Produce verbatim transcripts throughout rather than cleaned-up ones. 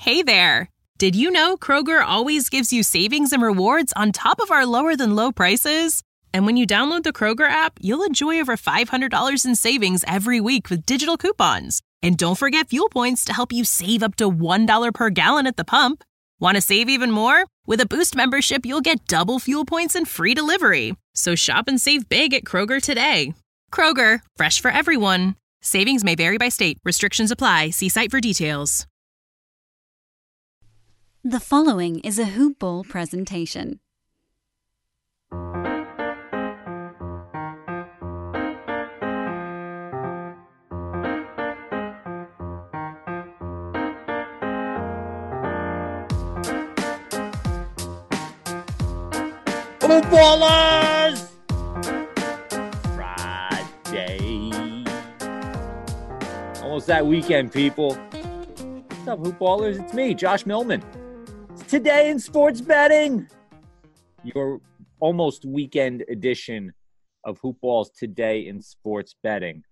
Hey there! Did you know Kroger always gives you savings and rewards on top of our lower-than-low prices? And when you download the Kroger app, you'll enjoy over five hundred dollars in savings every week with digital coupons. And don't forget fuel points to help you save up to one dollar per gallon at the pump. Want to save even more? With a Boost membership, you'll get double fuel points and free delivery. So shop and save big at Kroger today. Kroger, fresh for everyone. Savings may vary by state. Restrictions apply. See site for details. The following is a Hoop Ball presentation. Hoop Ballers! Friday. Almost that weekend, people. What's up, Hoop Ballers? It's me, Josh Millman. It's Today in Sports Betting. Your almost weekend edition of Hoop Balls Today in Sports Betting.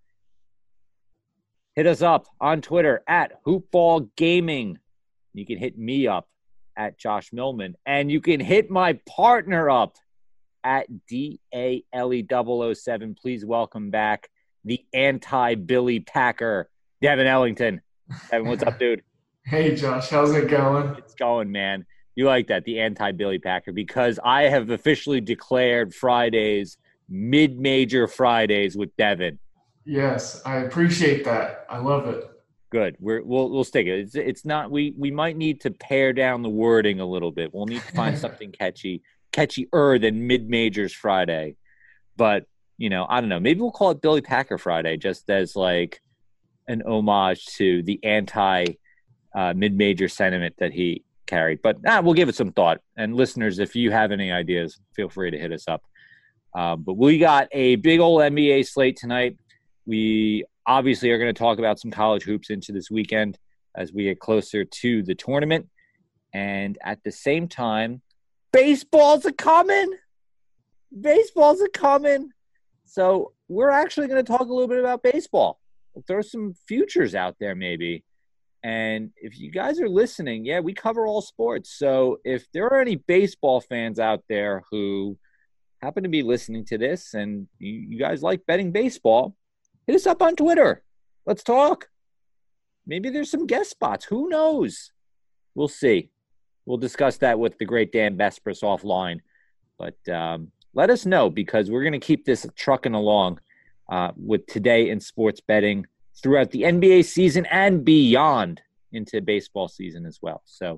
Hit us up on Twitter at Hoop Ball Gaming. You can hit me up at Josh Millman. And you can hit my partner up at D A L E double oh seven. Please welcome back the anti-Billy Packer, Devin Ellington. Devin, what's up, dude? Hey, Josh. How's it going? It's going, man. You like that, the anti-Billy Packer, because I have officially declared Fridays mid-major Fridays with Devin. Yes, I appreciate that. I love it. Good. We're, we'll we'll stick it. It's it's not. We we might need to pare down the wording a little bit. We'll need to find something catchy, catchier than Mid Majors Friday. But you know, I don't know. Maybe we'll call it Billy Packer Friday, just as like an homage to the anti uh, mid major sentiment that he carried. But ah, we'll give it some thought. And listeners, if you have any ideas, feel free to hit us up. Uh, but we got a big old N B A slate tonight. We obviously are going to talk about some college hoops into this weekend as we get closer to the tournament. And at the same time, baseball's a coming. Baseball's a coming. So we're actually going to talk a little bit about baseball. We'll throw some futures out there maybe. And if you guys are listening, yeah, we cover all sports. So if there are any baseball fans out there who happen to be listening to this and you, you guys like betting baseball, hit us up on Twitter. Let's talk. Maybe there's some guest spots. Who knows? We'll see. We'll discuss that with the great Dan Vespris offline. But um, let us know, because we're going to keep this trucking along uh, with Today in Sports Betting throughout the N B A season and beyond into baseball season as well. So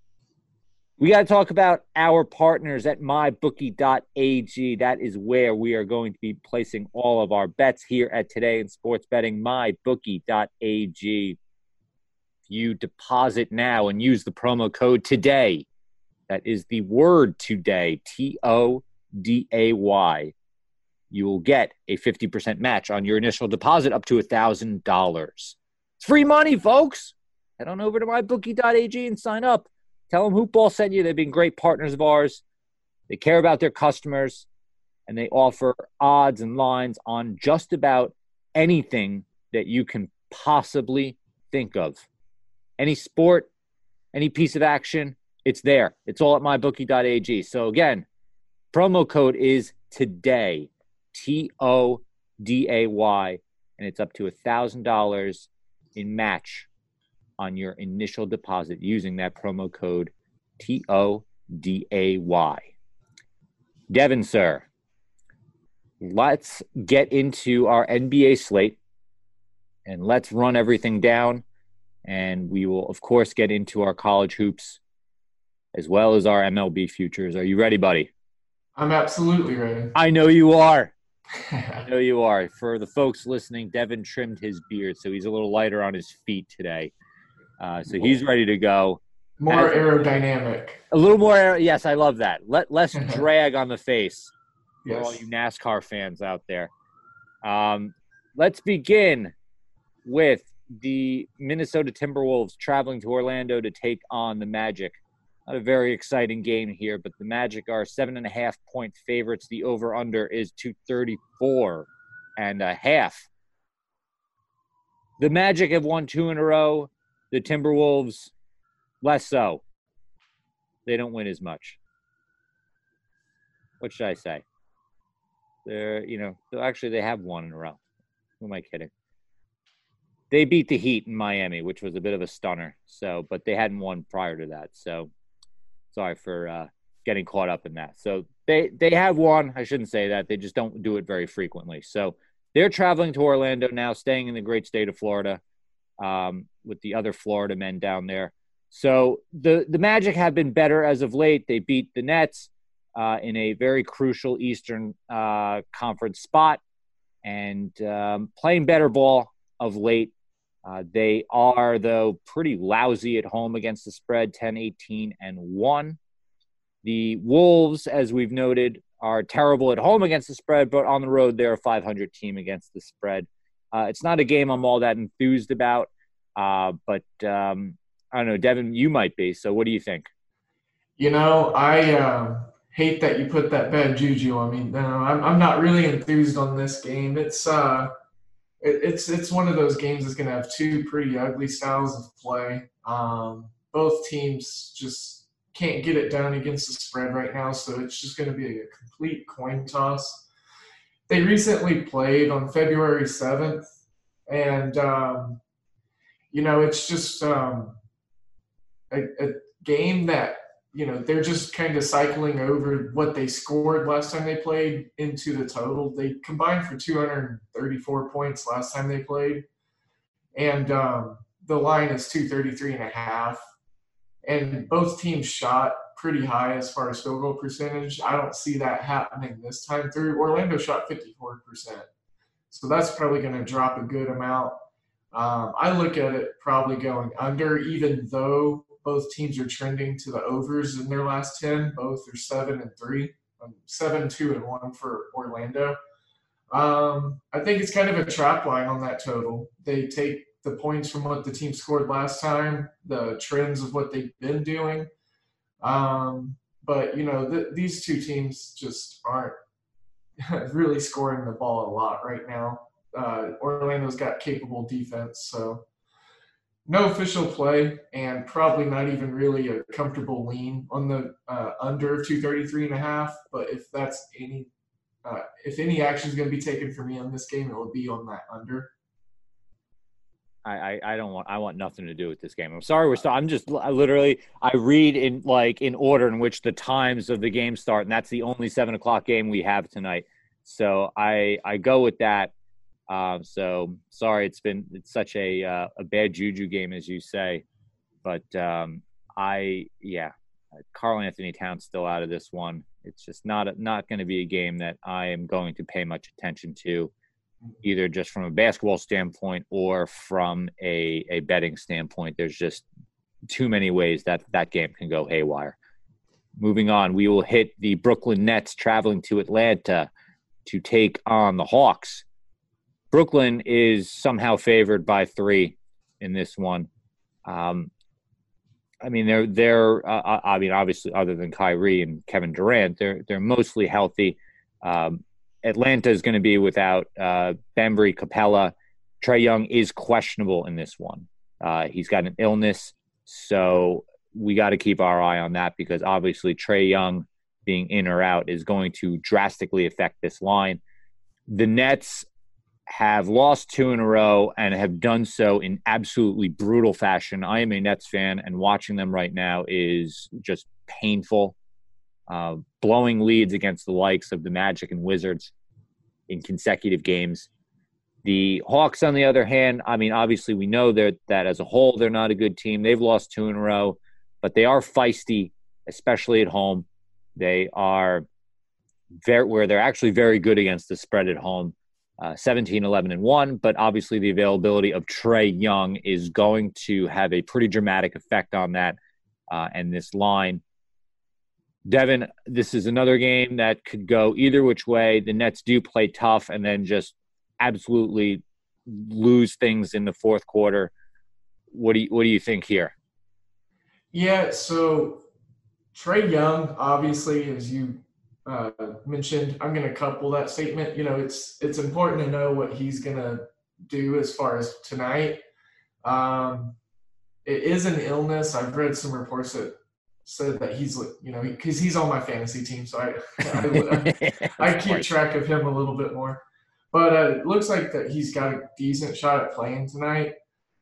we got to talk about our partners at my bookie dot a g. That is where we are going to be placing all of our bets here at Today in Sports Betting, my bookie dot a g. If you deposit now and use the promo code TODAY, that is the word today, T O D A Y, you will get a fifty percent match on your initial deposit up to one thousand dollars. It's free money, folks. Head on over to my bookie dot a g and sign up. Tell them Hoop Ball sent you. They've been great partners of ours. They care about their customers, and they offer odds and lines on just about anything that you can possibly think of. Any sport, any piece of action, it's there. It's all at my bookie dot a g. So again, promo code is TODAY, T O D A Y, and it's up to one thousand dollars in match on your initial deposit using that promo code T O D A Y. Devin, sir, let's get into our N B A slate and let's run everything down. And we will, of course, get into our college hoops as well as our M L B futures. Are you ready, buddy? I'm absolutely ready. I know you are. I know you are. For the folks listening, Devin trimmed his beard, so he's a little lighter on his feet today. Uh, so he's ready to go. More As, aerodynamic. A little more aer- Yes, I love that. Let less drag on the face for Yes. all you NASCAR fans out there. Um, let's begin with the Minnesota Timberwolves traveling to Orlando to take on the Magic. Not a very exciting game here, but the Magic are seven and a half point favorites. The over-under is two thirty-four and a half. The Magic have won two in a row. The Timberwolves less so. They don't win as much. What should I say? They're, you know, actually they have won in a row. Who am I kidding? They beat the Heat in Miami, which was a bit of a stunner. So, but they hadn't won prior to that. So, sorry for uh, getting caught up in that. So they they have won. I shouldn't say that. They just don't do it very frequently. So they're traveling to Orlando now, staying in the great state of Florida, um, with the other Florida men down there. So the the Magic have been better as of late. They beat the Nets uh, in a very crucial Eastern uh, Conference spot, and um, playing better ball of late. Uh, they are, though, pretty lousy at home against the spread, ten, eighteen, and one. The Wolves, as we've noted, are terrible at home against the spread, but on the road, they're a five hundred team against the spread. Uh, it's not a game I'm all that enthused about, uh, but um, I don't know, Devin, you might be. So what do you think? You know, I uh, hate that you put that bad juju on me. No, I'm, I'm not really enthused on this game. It's uh, it, it's it's one of those games that's going to have two pretty ugly styles of play. Um, both teams just can't get it done against the spread right now, so it's just going to be a complete coin toss. They recently played on February seventh, and, um, you know, it's just um, a, a game that, you know, they're just kind of cycling over what they scored last time they played into the total. They combined for two hundred thirty-four points last time they played, and um, the line is two thirty-three and a half. And both teams shot pretty high as far as field goal percentage. I don't see that happening this time through. Orlando shot fifty-four percent. So that's probably going to drop a good amount. Um, I look at it probably going under, even though both teams are trending to the overs in their last ten. Both are seven and three, um, seven, two, and one for Orlando. Um, I think it's kind of a trap line on that total. They take the points from what the team scored last time, the trends of what they've been doing. Um, but, you know, th- these two teams just aren't really scoring the ball a lot right now. Uh, Orlando's got capable defense, so no official play and probably not even really a comfortable lean on the uh, under two thirty-three and a half. But if that's any, uh, if any action is going to be taken for me on this game, it will be on that under. I, I, I don't want I want nothing to do with this game. I'm sorry we're still, I'm just I literally I read in like in order in which the times of the game start, and that's the only seven o'clock game we have tonight. So I I go with that. Um, so sorry, it's been it's such a uh, a bad juju game, as you say, but um, I yeah, Karl Anthony Towns still out of this one. It's just not a, not going to be a game that I am going to pay much attention to, either just from a basketball standpoint or from a, a betting standpoint. There's just too many ways that that game can go haywire. Moving on, we will hit the Brooklyn Nets traveling to Atlanta to take on the Hawks. Brooklyn is somehow favored by three in this one. Um, I mean, they're they're. Uh, I mean, obviously, other than Kyrie and Kevin Durant, they're they're mostly healthy. Um, Atlanta is going to be without uh, Bembry, Capella. Trae Young is questionable in this one. Uh, he's got an illness, so we got to keep our eye on that because obviously Trae Young being in or out is going to drastically affect this line. The Nets have lost two in a row and have done so in absolutely brutal fashion. I am a Nets fan, and watching them right now is just painful. Uh, blowing leads against the likes of the Magic and Wizards in consecutive games. The Hawks, on the other hand, I mean, obviously we know that that as a whole, they're not a good team. They've lost two in a row, but they are feisty, especially at home. They are very, where they're actually very good against the spread at home. Uh, seventeen, eleven, and one, but obviously the availability of Trae Young is going to have a pretty dramatic effect on that uh, and this line. Devin, this is another game that could go either which way. The Nets do play tough and then just absolutely lose things in the fourth quarter. What do you, what do you think here? Yeah, so Trae Young, obviously, as you uh, mentioned, I'm going to couple that statement. You know, it's it's important to know what he's going to do as far as tonight. Um, it is an illness. I've read some reports that said that he's, you know, because he's on my fantasy team, so I I, I, I keep track of him a little bit more. But uh, it looks like that he's got a decent shot at playing tonight.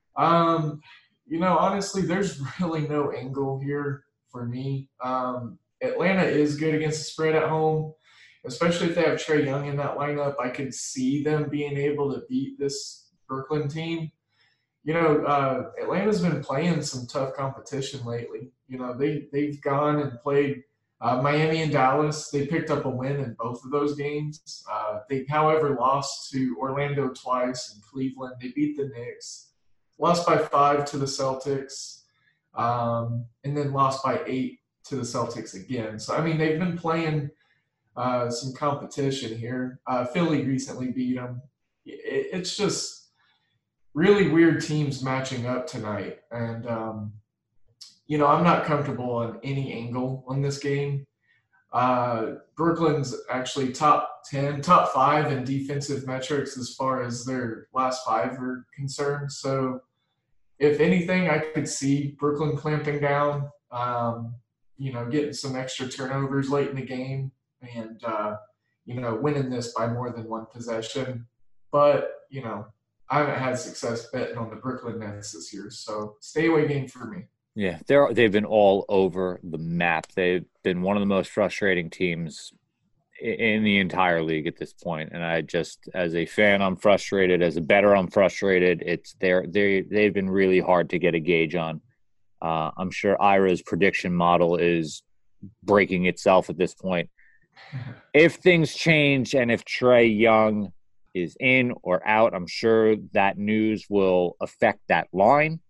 Um, you know, honestly, there's really no angle here for me. Um, Atlanta is good against the spread at home, especially if they have Trae Young in that lineup. I could see them being able to beat this Brooklyn team. You know, uh, Atlanta's been playing some tough competition lately. You know, they, they've gone and played uh, Miami and Dallas. They picked up a win in both of those games. Uh, they, however, lost to Orlando twice and Cleveland. They beat the Knicks, lost by five to the Celtics, um, and then lost by eight to the Celtics again. So, I mean, they've been playing uh, some competition here. Uh, Philly recently beat them. It, it's just really weird teams matching up tonight. And, um, you know, I'm not comfortable on any angle on this game. Uh, Brooklyn's actually top ten, top five in defensive metrics as far as their last five are concerned. So if anything, I could see Brooklyn clamping down, um, you know, getting some extra turnovers late in the game and, uh, you know, winning this by more than one possession. But, you know, I haven't had success betting on the Brooklyn Nets this year, so stay away game for me. Yeah, they're they've been all over the map. They've been one of the most frustrating teams in the entire league at this point. And I just, as a fan, I'm frustrated. As a bettor, I'm frustrated. It's they're they they've been really hard to get a gauge on. Uh, I'm sure Ira's prediction model is breaking itself at this point. If things change and if Trae Young is in or out, I'm sure that news will affect that line.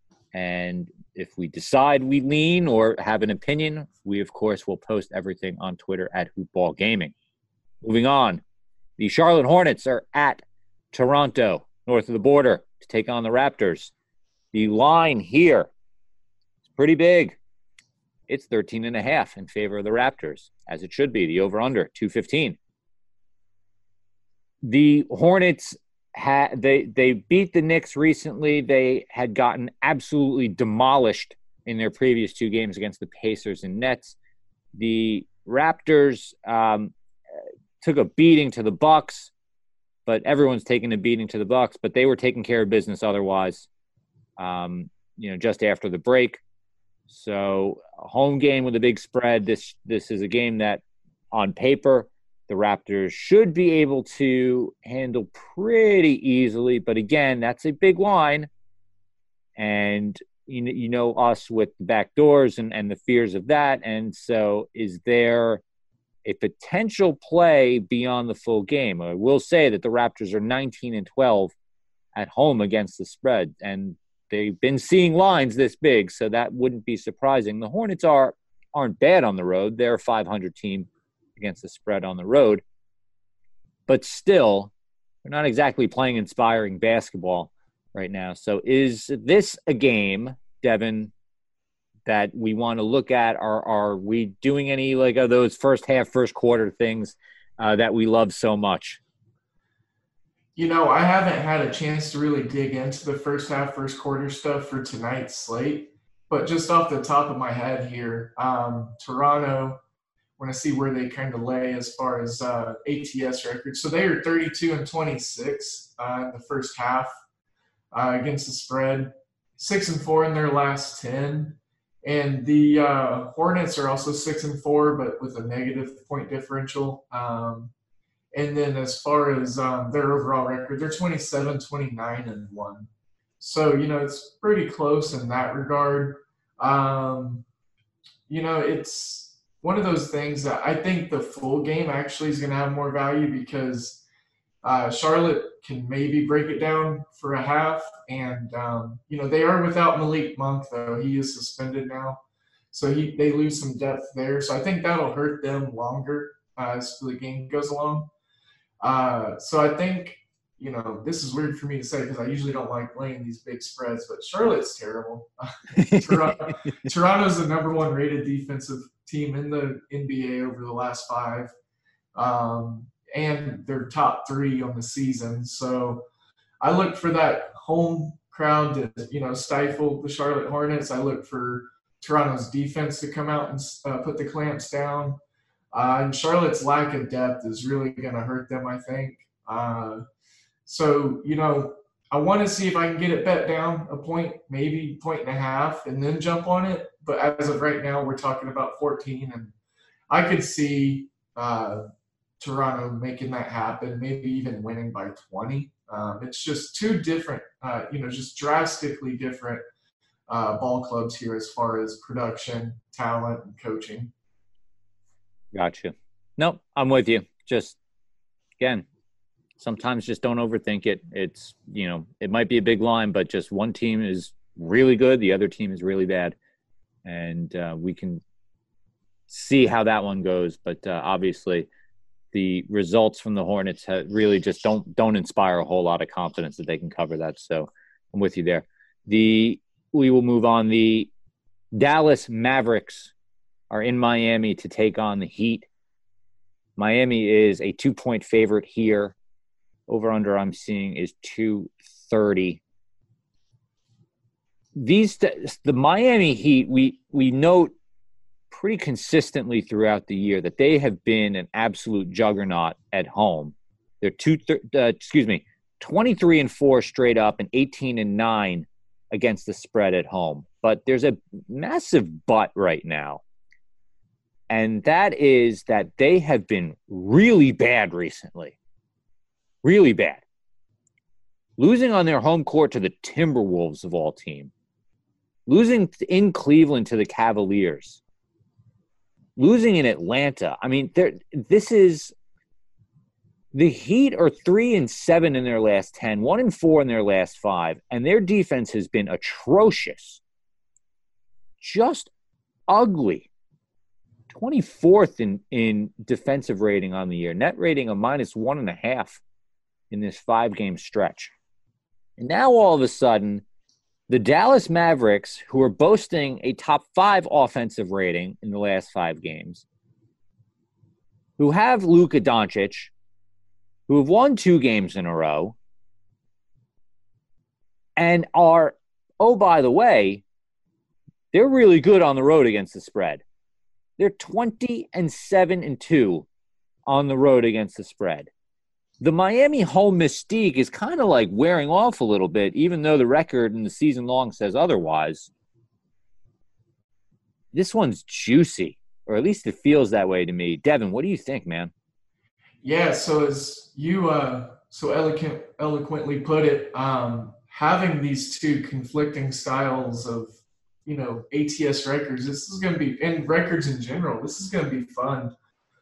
And if we decide we lean or have an opinion, we, of course, will post everything on Twitter at Hoopball Gaming. Moving on, the Charlotte Hornets are at Toronto, north of the border, to take on the Raptors. The line here is pretty big. It's thirteen and a half in favor of the Raptors, as it should be. The over-under, two fifteen. The Hornets had they they beat the Knicks recently. They had gotten absolutely demolished in their previous two games against the Pacers and Nets. The Raptors um, took a beating to the Bucks, but everyone's taking a beating to the Bucks. But they were taking care of business otherwise. Um, you know, just after the break. So a home game with a big spread. This this is a game that, on paper, the Raptors should be able to handle pretty easily. But again, that's a big line. And you know, you know us with the back doors and, and the fears of that. And so is there a potential play beyond the full game? I will say that the Raptors are nineteen and twelve at home against the spread. And they've been seeing lines this big, so that wouldn't be surprising. The Hornets are, aren't bad on the road. They're a five hundred team against the spread on the road. But still, they're not exactly playing inspiring basketball right now. So is this a game, Devin, that we want to look at? Are are we doing any like of those first half, first quarter things uh, that we love so much? You know, I haven't had a chance to really dig into the first half, first quarter stuff for tonight's slate. But just off the top of my head here, um, Toronto, want to see where they kind of lay as far as uh, A T S records. So they are thirty-two and twenty-six uh, in the first half uh, against the spread, six and four in their last ten. And the uh, Hornets are also six and four, but with a negative point differential. Um, and then as far as um, their overall record, they're twenty-seven, twenty-nine, and one. So, you know, it's pretty close in that regard. Um, you know, it's one of those things that I think the full game actually is going to have more value because uh, Charlotte can maybe break it down for a half. And, um, you know, they are without Malik Monk, though. He is suspended now. So he they lose some depth there. So I think that'll hurt them longer uh, as the game goes along. Uh, so I think, you know, this is weird for me to say because I usually don't like laying these big spreads, but Charlotte's terrible. Toronto, Toronto's the number one rated defensive team in the N B A over the last five. Um, and they're top three on the season. So I look for that home crowd to, you know, stifle the Charlotte Hornets. I look for Toronto's defense to come out and uh, put the clamps down. Uh, and Charlotte's lack of depth is really going to hurt them, I think. Uh, so, you know, I want to see if I can get it bet down a point, maybe point and a half, and then jump on it. But as of right now, we're talking about fourteen, and I could see uh, Toronto making that happen, maybe even winning by twenty. Um, it's just two different, uh, you know, just drastically different uh, ball clubs here as far as production, talent, and coaching. Gotcha. Nope, I'm with you. Just, again, sometimes just don't overthink it. It's, you know, it might be a big line, but just one team is really good, the other team is really bad. And uh, we can see how that one goes. But uh, obviously the results from the Hornets have really just don't don't inspire a whole lot of confidence that they can cover that. So I'm with you there. The we will move on. The Dallas Mavericks are in Miami to take on the Heat. Miami is a two-point favorite here. Over-under I'm seeing is two thirty. These the Miami Heat, we we note pretty consistently throughout the year that they have been an absolute juggernaut at home. They're two, uh, excuse me, twenty-three and four straight up and eighteen and nine against the spread at home. But there's a massive but right now, and that is that they have been really bad recently, really bad. Losing on their home court to the Timberwolves of all team. Losing in Cleveland to the Cavaliers. Losing in Atlanta. I mean, this is – the Heat are three and seven in their last ten, one and four in their last five, and their defense has been atrocious. Just ugly. twenty-fourth in, in defensive rating on the year. Net rating of minus one and a half in this five-game stretch. And now all of a sudden – the Dallas Mavericks, who are boasting a top five offensive rating in the last five games, who have Luka Doncic, who have won two games in a row, and are, oh, by the way, they're really good on the road against the spread. They're twenty and seven and two on the road against the spread. The Miami home mystique is kind of like wearing off a little bit, even though the record in the season long says otherwise. This one's juicy, or at least it feels that way to me. Devin, what do you think, man? Yeah, so as you uh, so eloquent, eloquently put it, um, having these two conflicting styles of, you know, A T S records, this is going to be, and records in general, this is going to be fun.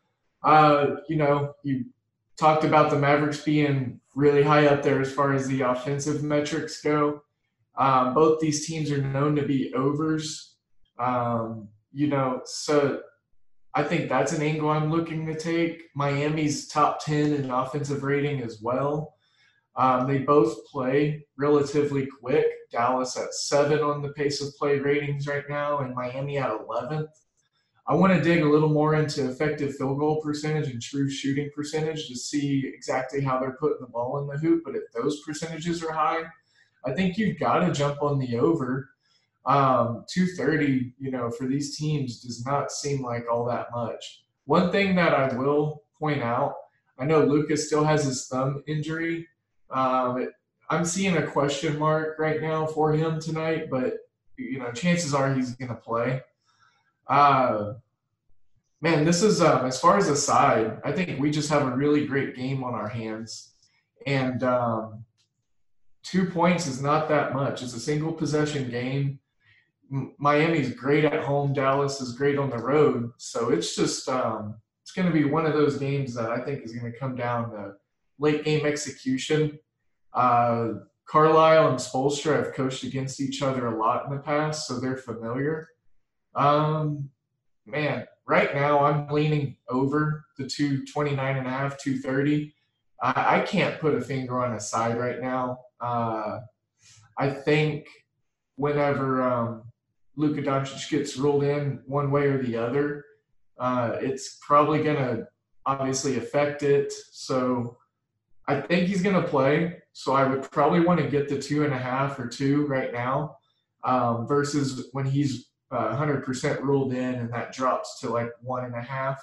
Uh, you know, you talked about the Mavericks being really high up there as far as the offensive metrics go. Um, both these teams are known to be overs. Um, you know, so I think that's an angle I'm looking to take. Miami's top ten in offensive rating as well. Um, they both play relatively quick. Dallas at seven on the pace of play ratings right now, and Miami at eleventh. I want to dig a little more into effective field goal percentage and true shooting percentage to see exactly how they're putting the ball in the hoop. But if those percentages are high, I think you've got to jump on the over. Um, two thirty, you know, for these teams does not seem like all that much. One thing that I will point out, I know Lucas still has his thumb injury. Um, it, I'm seeing a question mark right now for him tonight, but, you know, chances are he's going to play. Uh, man, this is, um, as far as a side, I think we just have a really great game on our hands. And um, two points is not that much. It's a single possession game. M- Miami's great at home. Dallas is great on the road. So it's just, um, it's going to be one of those games that I think is going to come down to late game execution. Uh, Carlisle and Spoelstra have coached against each other a lot in the past, so they're familiar. Um, man, right now I'm leaning over the two twenty-nine and a half, two thirty. I, I can't put a finger on a side right now. Uh, I think whenever um, Luka Doncic gets ruled in one way or the other, uh, it's probably going to obviously affect it. So I think he's going to play. so I would probably want to get the two and a half or two right now, um, versus when he's uh, one hundred percent ruled in and that drops to like one and a half,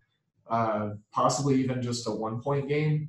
uh, possibly even just a one point game.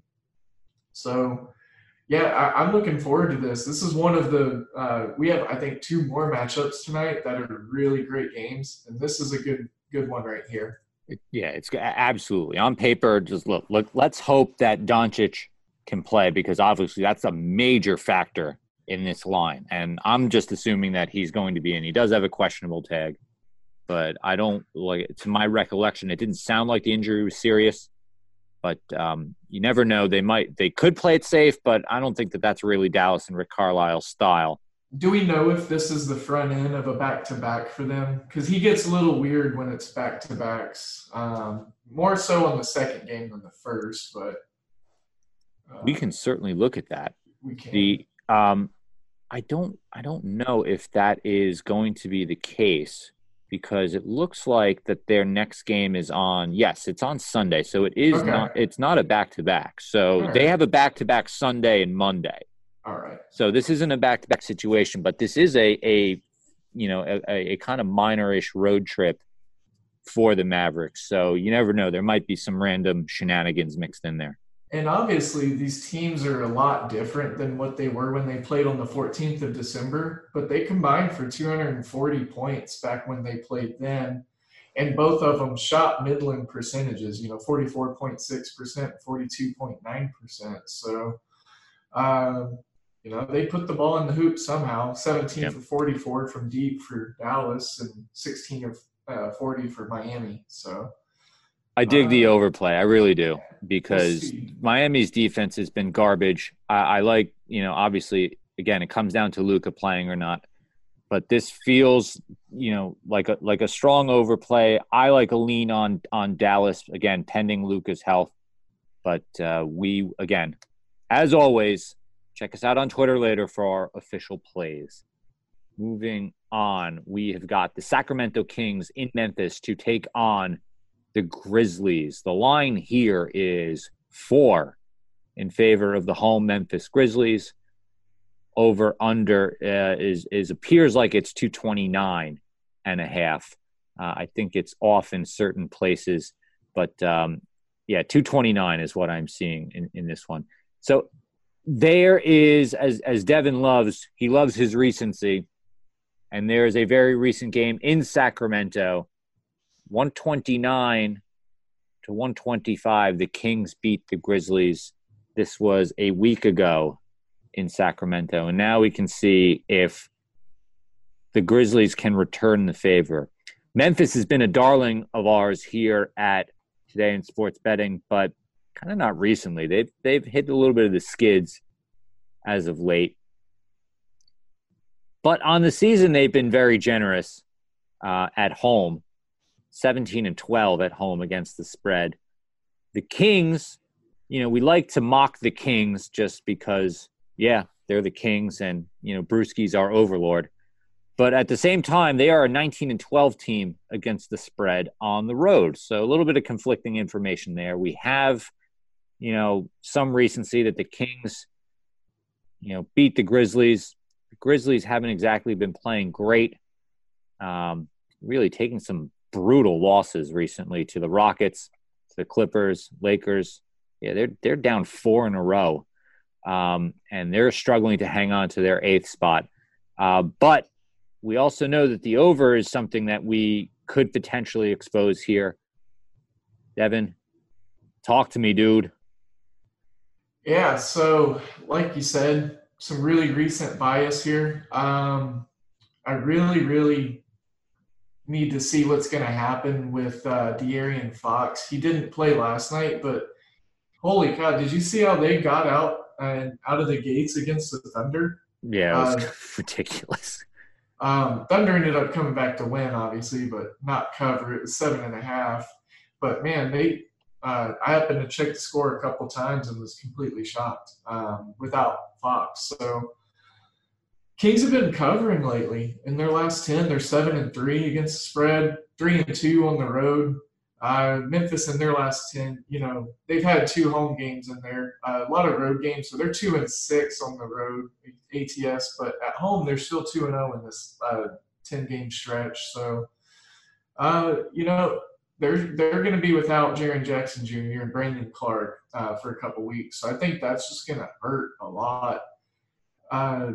So, yeah, I, I'm looking forward to this. This is one of the uh, we have I think two more matchups tonight that are really great games, and this is a good good one right here. Yeah, it's absolutely on paper. Just look, look. Let's hope that Doncic can play, because obviously that's a major factor in this line. And I'm just assuming that he's going to be in. He does have a questionable tag, but I don't like. To my recollection, it didn't sound like the injury was serious. But um, you never know. They might, they could play it safe, but I don't think that that's really Dallas and Rick Carlisle's style. Do we know if this is the front end of a back-to-back for them? Because he gets a little weird when it's back-to-backs. Um, more so on the second game than the first, but uh, we can certainly look at that. We can. The um, I don't, I don't know if that is going to be the case, because it looks like that their next game is on. Yes, it's on Sunday, so it is okay. not. It's not a back-to-back. So right. They have a back-to-back Sunday and Monday. All right. So this isn't a back-to-back situation, but this is a, a you know, a, a kind of minor-ish road trip for the Mavericks. So you never know. There might be some random shenanigans mixed in there. And obviously these teams are a lot different than what they were when they played on the fourteenth of December, but they combined for two hundred forty points back when they played then. And both of them shot middling percentages, you know, forty-four point six percent, forty-two point nine percent. So, um, you know, they put the ball in the hoop somehow. seventeen yep. for forty-four from deep for Dallas and sixteen of uh, forty for Miami. So I dig uh, the overplay. I really do, because Miami's defense has been garbage. I, I like, you know, obviously, again, it comes down to Luka playing or not. But this feels, you know, like a like a strong overplay. I like a lean on on Dallas, again, pending Luka's health. But uh, we, again, as always, check us out on Twitter later for our official plays. Moving on, we have got the Sacramento Kings in Memphis to take on the Grizzlies. The line here is four in favor of the home Memphis Grizzlies. Over under uh, is is appears like it's two twenty-nine and a half. Uh, I think it's off in certain places, but um, yeah, two twenty-nine is what I'm seeing in, in this one. So there is, as as Devin loves, he loves his recency, and there is a very recent game in Sacramento, one twenty-nine to one twenty-five. The Kings beat the Grizzlies. This was a week ago in Sacramento, and now we can see if the Grizzlies can return the favor. Memphis has been a darling of ours here at Today in Sports Betting, but kind of not recently. They've they've hit a little bit of the skids as of late. But on the season, they've been very generous uh, at home, seventeen and twelve at home against the spread. The Kings, you know, we like to mock the Kings just because, yeah, they're the Kings and, you know, Brewski's our overlord. But at the same time, they are a nineteen and twelve team against the spread on the road. So a little bit of conflicting information there. We have, you know, some recency that the Kings, you know, beat the Grizzlies. The Grizzlies haven't exactly been playing great. Um, really taking some brutal losses recently to the Rockets, to the Clippers, Lakers. Yeah, they're they're down four in a row. Um, and they're struggling to hang on to their eighth spot. Uh, but we also know that the over is something that we could potentially expose here. Devin, talk to me, dude. Yeah, so like you said, some really recent bias here. Um, I really, really need to see what's going to happen with uh, De'Aaron Fox. He didn't play last night, but holy cow, did you see how they got out and out of the gates against the Thunder? Yeah, it was uh, ridiculous. Um, Thunder ended up coming back to win, obviously, but not cover. It was seven and a half. But man, they uh, I happened to check the score a couple times and was completely shocked um, without Fox. So Kings have been covering lately. In their last ten, they're seven and three against the spread, three and two on the road. Uh, Memphis in their last ten, you know, they've had two home games in there, uh, a lot of road games. So they're two and six on the road, A T S, but at home they're still two and zero in this uh, ten game stretch. So, uh, you know, they're they're going to be without Jaren Jackson Junior and Brandon Clark uh, for a couple weeks. So I think that's just going to hurt a lot. Uh,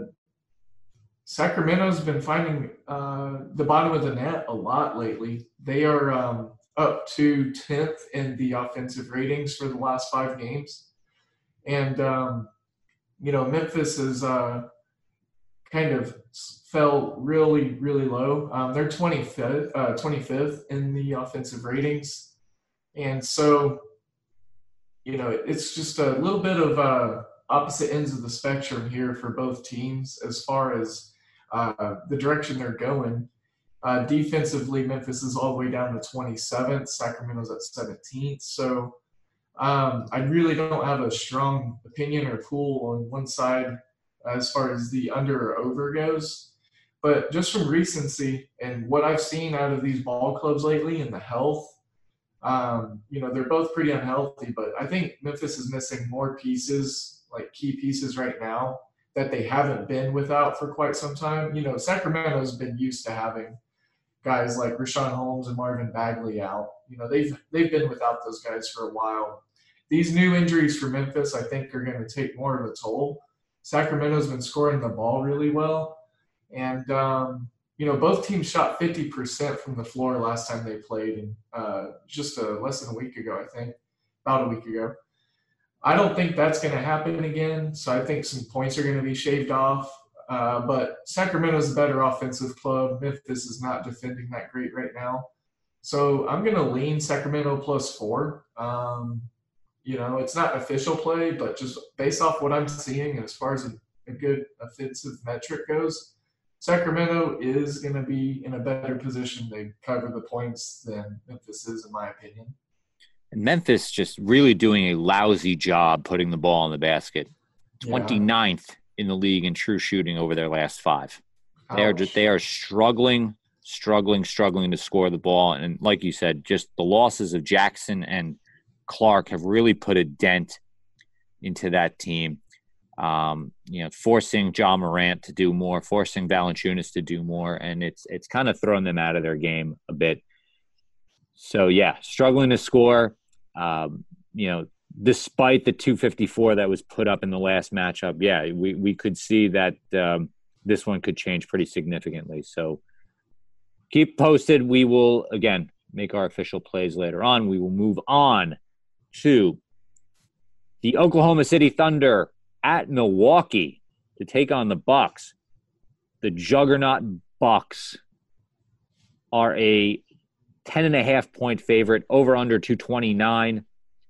Sacramento's been finding uh, the bottom of the net a lot lately. They are um, up to tenth in the offensive ratings for the last five games. And, um, you know, Memphis has uh, kind of fell really, really low. Um, they're twenty-fifth, uh, twenty-fifth in the offensive ratings. And so, you know, it's just a little bit of uh, opposite ends of the spectrum here for both teams as far as uh, the direction they're going. Uh, defensively, Memphis is all the way down to twenty-seventh. Sacramento's at seventeenth. So um, I really don't have a strong opinion or pool on one side as far as the under or over goes. But just from recency and what I've seen out of these ball clubs lately and the health, um, you know, they're both pretty unhealthy. But I think Memphis is missing more pieces, like key pieces right now, that they haven't been without for quite some time. You know, Sacramento's been used to having guys like Rashawn Holmes and Marvin Bagley out. You know, they've they've been without those guys for a while. These new injuries for Memphis, I think, are going to take more of a toll. Sacramento's been scoring the ball really well. And, um, you know, both teams shot fifty percent from the floor last time they played, and uh, just uh, less than a week ago, I think, about a week ago. I don't think that's going to happen again, so I think some points are going to be shaved off. Uh, but Sacramento's a better offensive club. Memphis is not defending that great right now. So I'm going to lean Sacramento plus four. Um, you know, it's not official play, but just based off what I'm seeing as far as a, a good offensive metric goes, Sacramento is going to be in a better position to cover the points than Memphis is, in my opinion. And Memphis just really doing a lousy job putting the ball in the basket. twenty-ninth yeah. in the league in true shooting over their last five. Ouch. They are just they are struggling, struggling, struggling to score the ball. And like you said, just the losses of Jackson and Clark have really put a dent into that team. Um, you know, forcing John Morant to do more, forcing Valanciunas to do more, and it's it's kind of thrown them out of their game a bit. So yeah, struggling to score. Um, you know, despite the two fifty-four that was put up in the last matchup, yeah, we we could see that um, this one could change pretty significantly. So keep posted. We will again make our official plays later on. We will move on to the Oklahoma City Thunder at Milwaukee to take on the Bucks. The juggernaut Bucks are a ten and a half point favorite, over under two twenty-nine.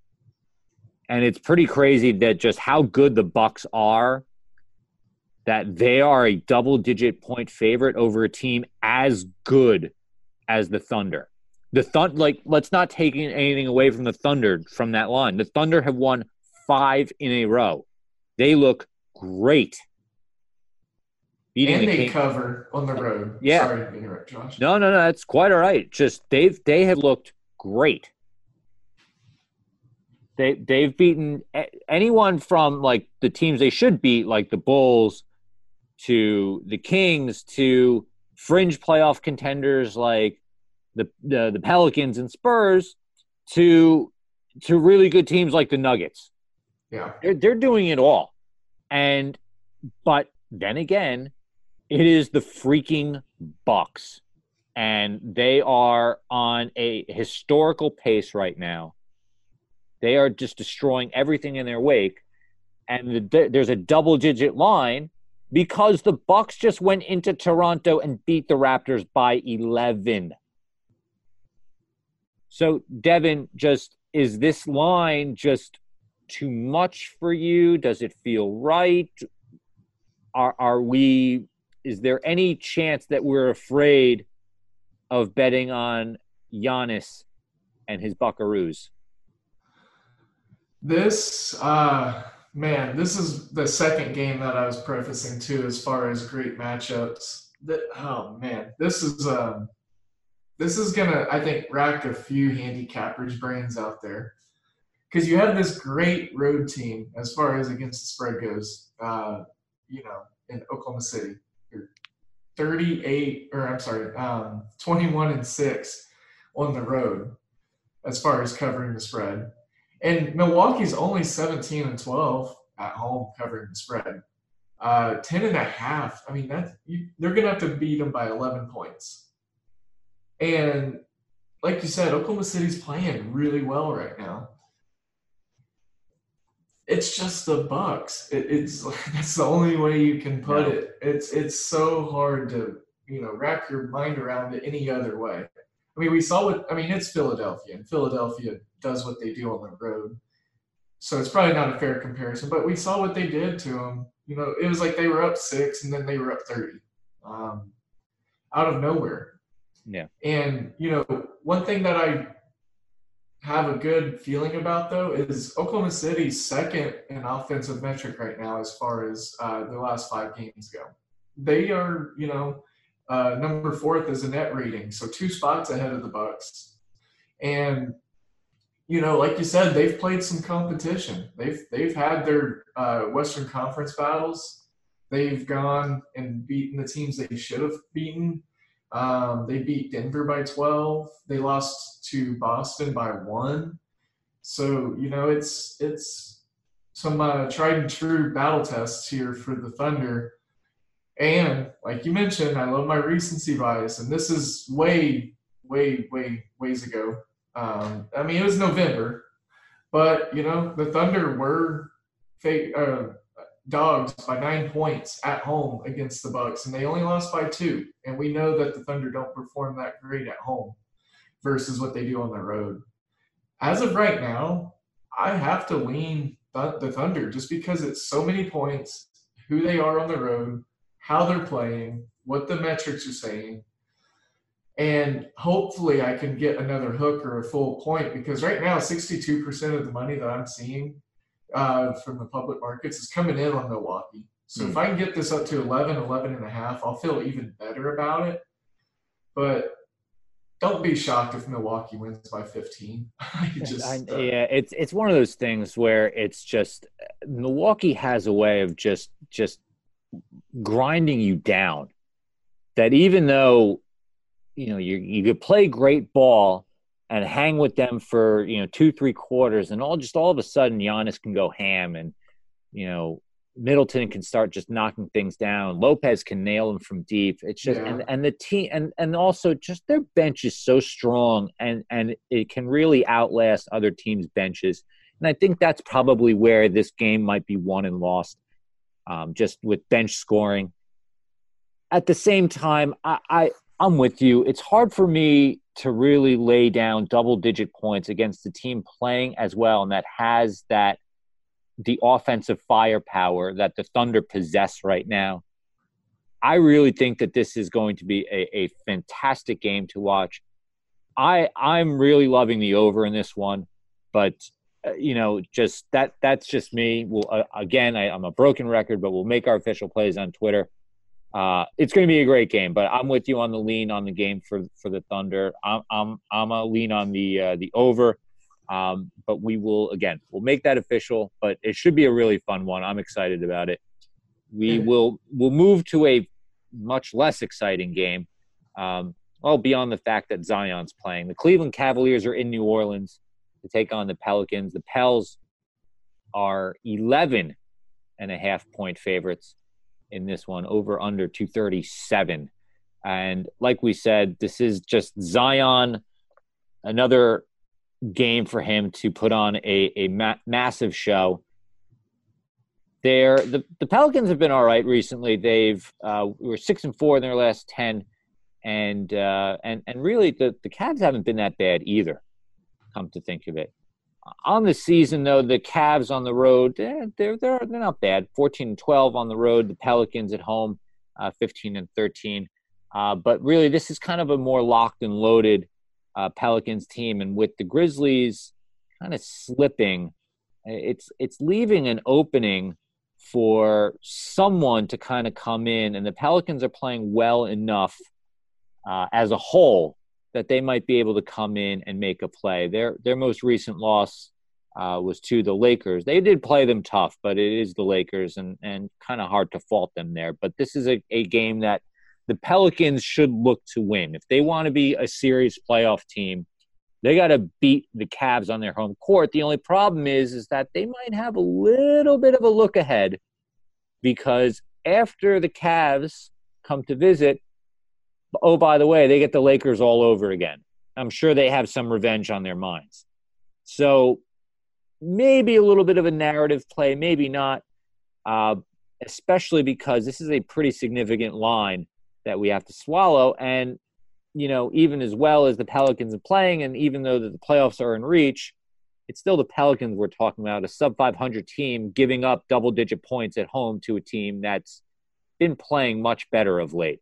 And it's pretty crazy that just how good the Bucks are, that they are a double digit point favorite over a team as good as the Thunder. The Thunder, like, let's not take anything away from the Thunder from that line. The Thunder have won five in a row. They look great. Beating and the they King- cover on the road. Yeah. Sorry to interrupt, Josh. No, no, no. That's quite all right. Just they've they have looked great. They they've beaten anyone from like the teams they should beat, like the Bulls, to the Kings, to fringe playoff contenders like the the, the Pelicans and Spurs, to to really good teams like the Nuggets. Yeah, they're, they're doing it all, and but then again, it is the freaking Bucks, and they are on a historical pace right now. They are just destroying everything in their wake, and the, there's a double-digit line because the Bucks just went into Toronto and beat the Raptors by eleven. So, Devin, just is this line just too much for you? Does it feel right? Are are we? Is there any chance that we're afraid of betting on Giannis and his Buckaroos? This, uh, man, this is the second game that I was prefacing to as far as great matchups. That, oh, man, this is um, this is going to, I think, rack a few handicappers' brains out there. Because you have this great road team as far as against the spread goes, uh, you know, in Oklahoma City. You're thirty-eight, or I'm sorry, um, twenty-one and six on the road as far as covering the spread. And Milwaukee's only seventeen and twelve at home covering the spread. Uh, ten and a half. I mean, that's, you, they're going to have to beat them by eleven points. And like you said, Oklahoma City's playing really well right now. It's just the Bucks. It, it's that's the only way you can put No. it. It's it's so hard to, you know, wrap your mind around it any other way. I mean, we saw what I mean. It's Philadelphia, and Philadelphia does what they do on the road, so it's probably not a fair comparison. But we saw what they did to them. You know, it was like they were up six, and then they were up thirty, um, out of nowhere. Yeah. And you know, one thing that I have a good feeling about, though, is Oklahoma City's second in offensive metric right now as far as uh, the last five games go. They are, you know, uh, number fourth as a net rating, so two spots ahead of the Bucks. And, you know, like you said, they've played some competition. They've they've had their uh, Western Conference battles. They've gone and beaten the teams they should have beaten. Um, they beat Denver by twelve. They lost to Boston by one. So, you know, it's it's some uh, tried and true battle tests here for the Thunder. And like you mentioned, I love my recency bias. And this is way, way, way, ways ago. Um, I mean, it was November. But, you know, the Thunder were fake, uh, dogs by nine points at home against the Bucks, and they only lost by two. And we know that the Thunder don't perform that great at home versus what they do on the road. As of right now, I have to lean th- the Thunder just because it's so many points, who they are on the road, how they're playing, what the metrics are saying. And hopefully I can get another hook or a full point, because right now sixty-two percent of the money that I'm seeing uh, from the public markets is coming in on Milwaukee. So mm. if I can get this up to eleven, eleven and a half, I'll feel even better about it. But don't be shocked if Milwaukee wins by fifteen. I just, I, yeah, it's it's one of those things where it's just Milwaukee has a way of just just grinding you down. That even though you know you you could play great ball and hang with them for, you know, two, three quarters, and all just all of a sudden Giannis can go ham, and, you know, Middleton can start just knocking things down. Lopez can nail them from deep. It's just, yeah. and, and the team, and, and also just their bench is so strong, and, and it can really outlast other teams' benches. And I think that's probably where this game might be won and lost, um, just with bench scoring. At the same time, I, I, I'm with you. It's hard for me to really lay down double-digit points against the team playing as well, and that has that the offensive firepower that the Thunder possess right now. I really think that this is going to be a, a fantastic game to watch. I I'm really loving the over in this one, but uh, you know, just that that's just me. We'll uh, again, I, I'm a broken record, but we'll make our official plays on Twitter. Uh, it's going to be a great game, but I'm with you on the lean on the game for, for the Thunder. I'm I'm I'm a lean on the uh, the over, um, but we will again we'll make that official. But it should be a really fun one. I'm excited about it. We will we'll move to a much less exciting game. Um, well, beyond the fact that Zion's playing, the Cleveland Cavaliers are in New Orleans to take on the Pelicans. The Pels are eleven and a half point favorites in this one, over under two thirty-seven. And like we said, this is just Zion, another game for him to put on a, a ma- massive show. They're, the, the Pelicans have been all right recently. They've uh, were six and four in their last ten. And uh, and and really, the, the Cavs haven't been that bad either, come to think of it. On the season, though, the Cavs on the road, they're they're they're not bad. fourteen and twelve on the road. The Pelicans at home, uh, fifteen and thirteen. Uh, but really, this is kind of a more locked and loaded uh, Pelicans team. And with the Grizzlies kind of slipping, it's it's leaving an opening for someone to kind of come in. And the Pelicans are playing well enough uh, as a whole that they might be able to come in and make a play. Their their most recent loss uh, was to the Lakers. They did play them tough, but it is the Lakers, and, and kind of hard to fault them there. But this is a, a game that the Pelicans should look to win. If they want to be a serious playoff team, they got to beat the Cavs on their home court. The only problem is, is that they might have a little bit of a look ahead, because after the Cavs come to visit, oh, by the way, they get the Lakers all over again. I'm sure they have some revenge on their minds. So maybe a little bit of a narrative play, maybe not, uh, especially because this is a pretty significant line that we have to swallow. And, you know, even as well as the Pelicans are playing, and even though the playoffs are in reach, it's still the Pelicans we're talking about, a sub five hundred team giving up double-digit points at home to a team that's been playing much better of late.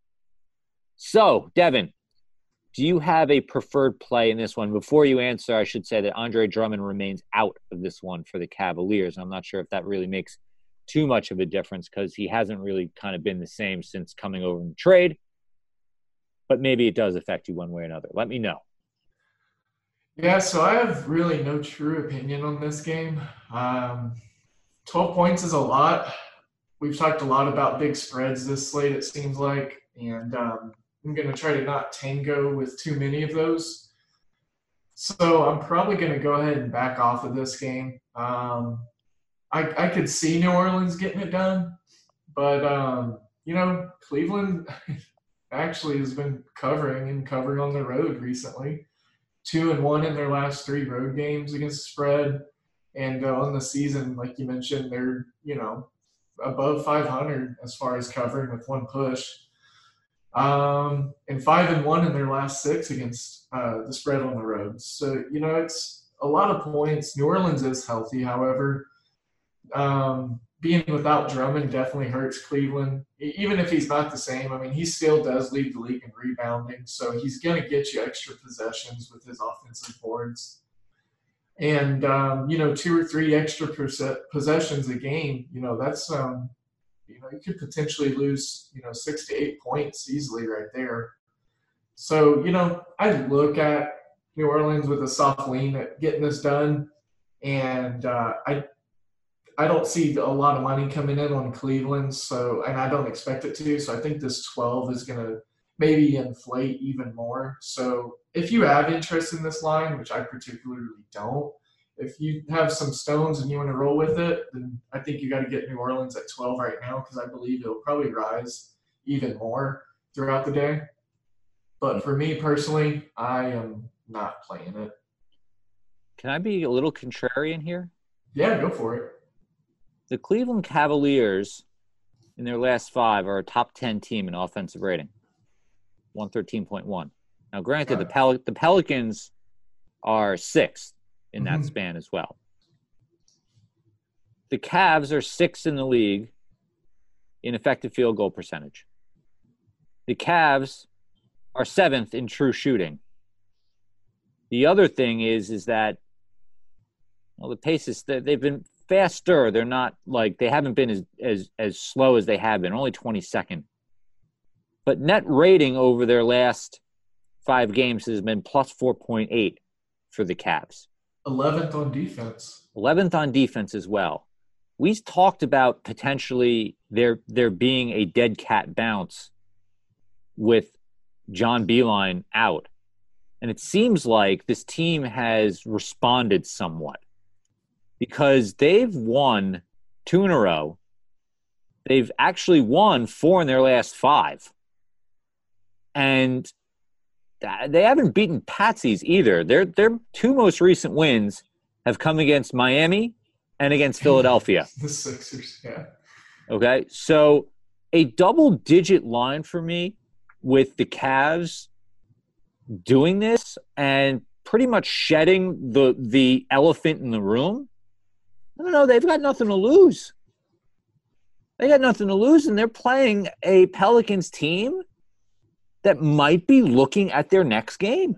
So, Devin, do you have a preferred play in this one? Before you answer, I should say that Andre Drummond remains out of this one for the Cavaliers. I'm not sure if that really makes too much of a difference, because he hasn't really kind of been the same since coming over in the trade. But maybe it does affect you one way or another. Let me know. Yeah, so I have really no true opinion on this game. Um, twelve points is a lot. We've talked a lot about big spreads this slate, it seems like, and um, I'm going to try to not tango with too many of those. So I'm probably going to go ahead and back off of this game. Um, I, I could see New Orleans getting it done, but, um, you know, Cleveland actually has been covering and covering on the road recently. Two and one in their last three road games against the spread. And uh, on the season, like you mentioned, they're, you know, above five hundred as far as covering with one push. Um, and five and one in their last six against uh, the spread on the road. So, you know, it's a lot of points. New Orleans is healthy, however. Um, being without Drummond definitely hurts Cleveland. Even if he's not the same, I mean, he still does lead the league in rebounding, so he's going to get you extra possessions with his offensive boards. And, um, you know, two or three extra possessions a game, you know, that's, um, you know, you could potentially lose, you know, six to eight points easily right there. So, you know, I look at New Orleans with a soft lean at getting this done, and uh, I I don't see a lot of money coming in on Cleveland, so, and I don't expect it to. So I think this twelve is going to maybe inflate even more. So if you have interest in this line, which I particularly don't, if you have some stones and you want to roll with it, then I think you got to get New Orleans at twelve right now, because I believe it'll probably rise even more throughout the day. But for me personally, I am not playing it. Can I be a little contrarian here? Yeah, go for it. The Cleveland Cavaliers in their last five are a top ten team in offensive rating, one thirteen point one. Now, granted, the Pel- the Pelicans are sixth in that mm-hmm. span as well. The Cavs are sixth in the league in effective field goal percentage. The Cavs are seventh in true shooting. The other thing is, is that, well, the pace is, they've been faster. They're not like, they haven't been as, as, as slow as they have been, only twenty-second. But net rating over their last five games has been plus four point eight for the Cavs. eleventh on defense. eleventh on defense as well. We talked about potentially there, there being a dead cat bounce with John Beilein out. And it seems like this team has responded somewhat, because they've won two in a row. They've actually won four in their last five. And they haven't beaten patsies either. Their their two most recent wins have come against Miami and against Philadelphia. The Sixers, yeah. Okay, so a double-digit line for me with the Cavs doing this and pretty much shedding the the elephant in the room. I don't know. They've got nothing to lose. They got nothing to lose, and they're playing a Pelicans team that might be looking at their next game.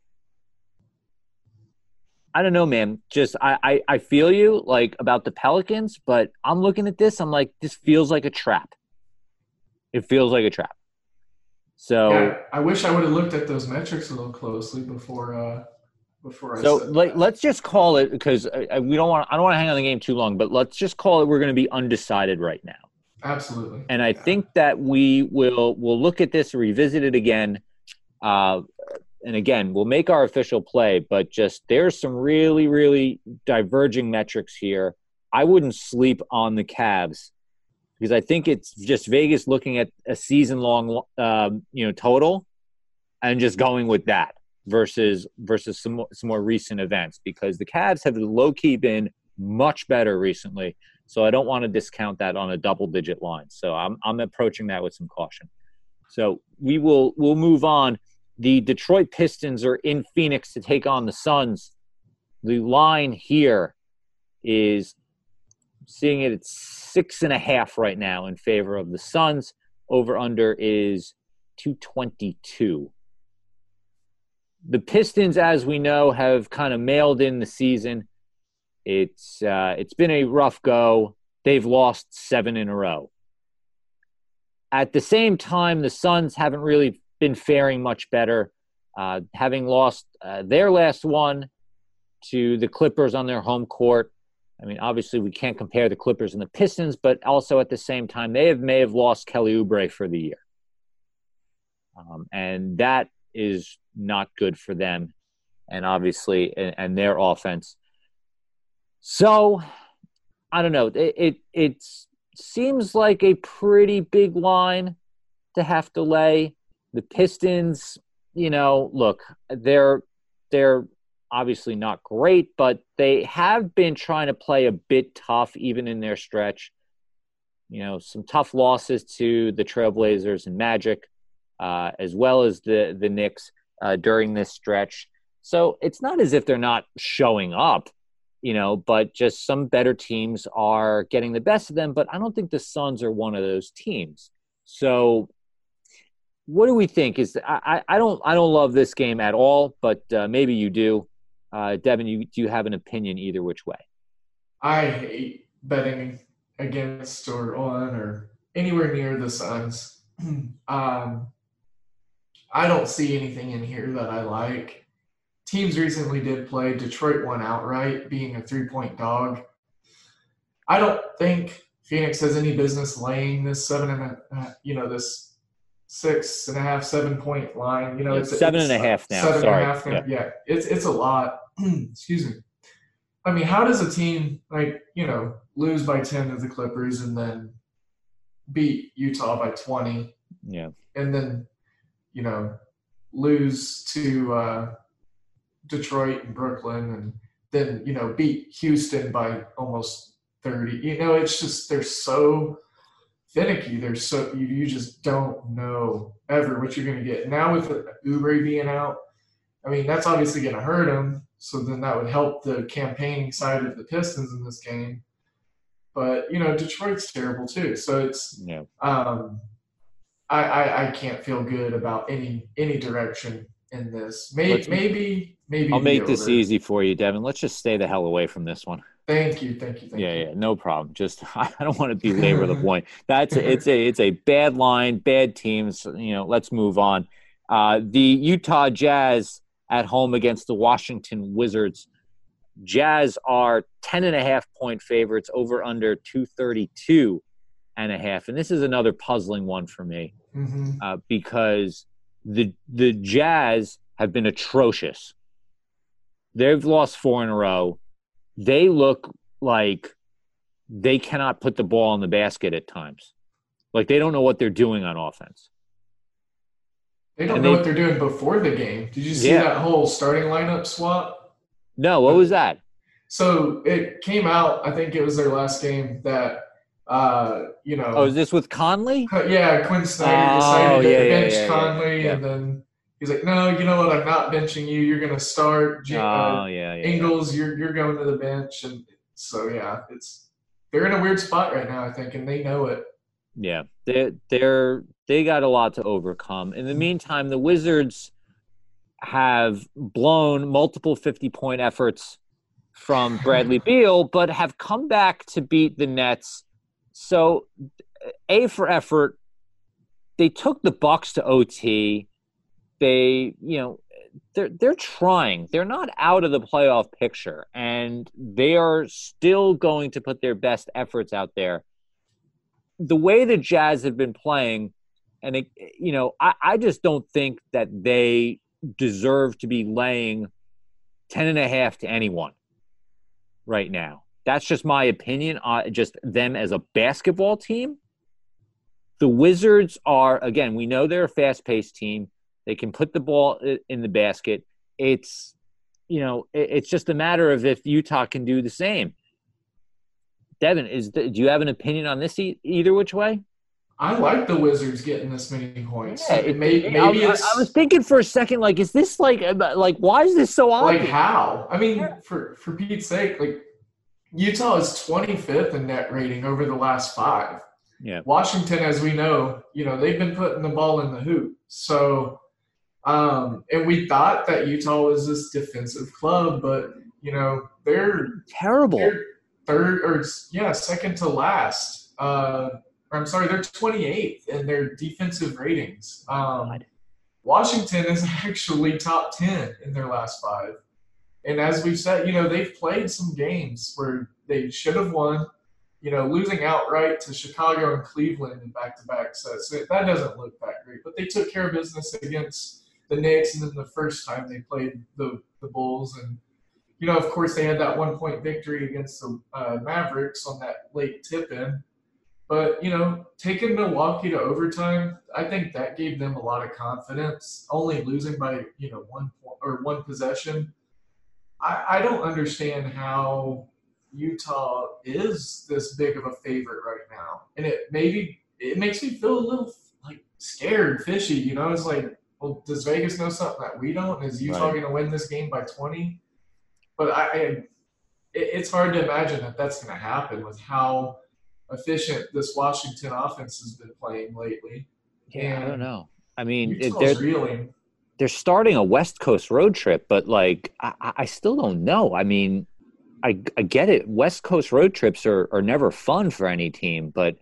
I don't know, man. Just I, I, I feel you like about the Pelicans, but I'm looking at this. I'm like, this feels like a trap. It feels like a trap. So yeah, I wish I would have looked at those metrics a little closely before uh, before I so said like, that. let's just call it, because I, we don't want I don't want to hang on the game too long, but let's just call it we're going to be undecided right now. Absolutely. And I yeah. think that we will we'll look at this, revisit it again. Uh, and again, we'll make our official play, but just there's some really, really diverging metrics here. I wouldn't sleep on the Cavs because I think it's just Vegas looking at a season-long, um, you know, total and just going with that versus versus some more, some more recent events, because the Cavs have low-key been much better recently. So I don't want to discount that on a double-digit line. So I'm I'm approaching that with some caution. So we will we'll move on. The Detroit Pistons are in Phoenix to take on the Suns. The line here is seeing it at six and a half right now in favor of the Suns. Over under is two twenty-two. The Pistons, as we know, have kind of mailed in the season. It's uh, it's been a rough go. They've lost seven in a row. At the same time, the Suns haven't really been faring much better, uh, having lost uh, their last one to the Clippers on their home court. I mean, obviously, we can't compare the Clippers and the Pistons, but also at the same time, they have, may have lost Kelly Oubre for the year. Um, and that is not good for them, and obviously, and, and their offense. So, I don't know. It, it it seems like a pretty big line to have to lay. The Pistons, you know, look, they're they're obviously not great, but they have been trying to play a bit tough even in their stretch. You know, some tough losses to the Trailblazers and Magic, uh, as well as the, the Knicks uh, during this stretch. So it's not as if they're not showing up, you know, but just some better teams are getting the best of them. But I don't think the Suns are one of those teams. So what do we think? Is I, I don't I don't love this game at all, but uh, maybe you do. Uh, Devin, you, do you have an opinion either which way? I hate betting against or on or anywhere near the Suns. um, I don't see anything in here that I like. Teams recently did play. Detroit won outright, being a three-point dog. I don't think Phoenix has any business laying this seven and a, you know, this six and a half, seven point line. You know, Yeah, it's seven it's, and a half now. Seven Sorry. and a half now. Yeah. yeah, it's it's a lot. Excuse me. I mean, how does a team like, you know, lose by ten to the Clippers and then beat Utah by twenty? Yeah. And then, you know, lose to uh, Detroit and Brooklyn, and then, you know, beat Houston by almost thirty. You know, it's just they're so finicky. They're so you, you just don't know ever what you're going to get. Now with Oubre being out, I mean, that's obviously going to hurt them. So then that would help the campaigning side of the Pistons in this game. But, you know, Detroit's terrible too. So it's yeah. um, I, I I can't feel good about any any direction in this. Maybe Let's, maybe maybe I'll make this over. easy for you, Devin. Let's just stay the hell away from this one. Thank you, thank you, thank yeah, you. Yeah, no problem. Just I don't want to belabor the point. That's a, it's a it's a bad line, bad teams. You know, let's move on. Uh, the Utah Jazz at home against the Washington Wizards. Jazz are ten and a half point favorites, over under two thirty-two and a half. And this is another puzzling one for me Mm-hmm. uh, because the the Jazz have been atrocious. They've lost four in a row. They look like they cannot put the ball in the basket at times. Like they don't know what they're doing on offense. They don't And know they- what they're doing before the game. Did you see Yeah. that whole starting lineup swap? No, what was that? So it came out, I think it was their last game, that, uh, you know. Oh, is this with Conley? Yeah, Quinn Snyder Oh, decided to yeah, yeah, bench yeah, yeah, Conley, yeah. and then he's like, no, you know what, I'm not benching you. You're going to start. J- Oh, uh, yeah, yeah. Ingles, you're you're going to the bench. And so, yeah, it's they're in a weird spot right now, I think, and they know it. Yeah, they they're they got a lot to overcome. In the meantime, the Wizards have blown multiple fifty-point efforts from Bradley Beal, but have come back to beat the Nets. So, A for effort, they took the Bucks to O T. They, you know, they're they're trying. They're not out of the playoff picture, and they are still going to put their best efforts out there. The way the Jazz have been playing, and it, you know, I, I just don't think that they deserve to be laying ten and a half to anyone right now. That's just my opinion on just them as a basketball team. The Wizards are, again, we know they're a fast-paced team. They can put the ball in the basket. It's, you know, it's just a matter of if Utah can do the same. Devin, is the, do you have an opinion on this e- either which way? I like the Wizards getting this many points. Yeah, it, it, may, it, maybe I, it's I was thinking for a second, like, is this like, like, why is this so obvious? Like how? I mean, for for Pete's sake, like Utah is twenty-fifth in net rating over the last five. Yeah. Washington, as we know, you know they've been putting the ball in the hoop. So, um, and we thought that Utah was this defensive club, but you know they're terrible. They're third or yeah, second to last. Uh, I'm sorry, they're twenty-eighth in their defensive ratings. Um, Washington is actually top ten in their last five. And as we've said, you know, they've played some games where they should have won, you know, losing outright to Chicago and Cleveland in back-to-back sets. So that doesn't look that great. But they took care of business against the Knicks, and then the first time they played the, the Bulls. And, you know, of course, they had that one-point victory against the uh, Mavericks on that late tip-in. But, you know, taking Milwaukee to overtime, I think that gave them a lot of confidence. Only losing by, you know, one point or one possession. I, I don't understand how Utah is this big of a favorite right now. And it maybe it makes me feel a little like scared, fishy. You know, it's like, well, does Vegas know something that we don't? Is Utah Right. going to win this game by twenty? But I, I it, it's hard to imagine that that's going to happen with how efficient this Washington offense has been playing lately. Yeah, and I don't know. I mean, it, Utah's they're reeling. they're starting a West Coast road trip, but like I, I still don't know. I mean, I I get it. West Coast road trips are are never fun for any team, but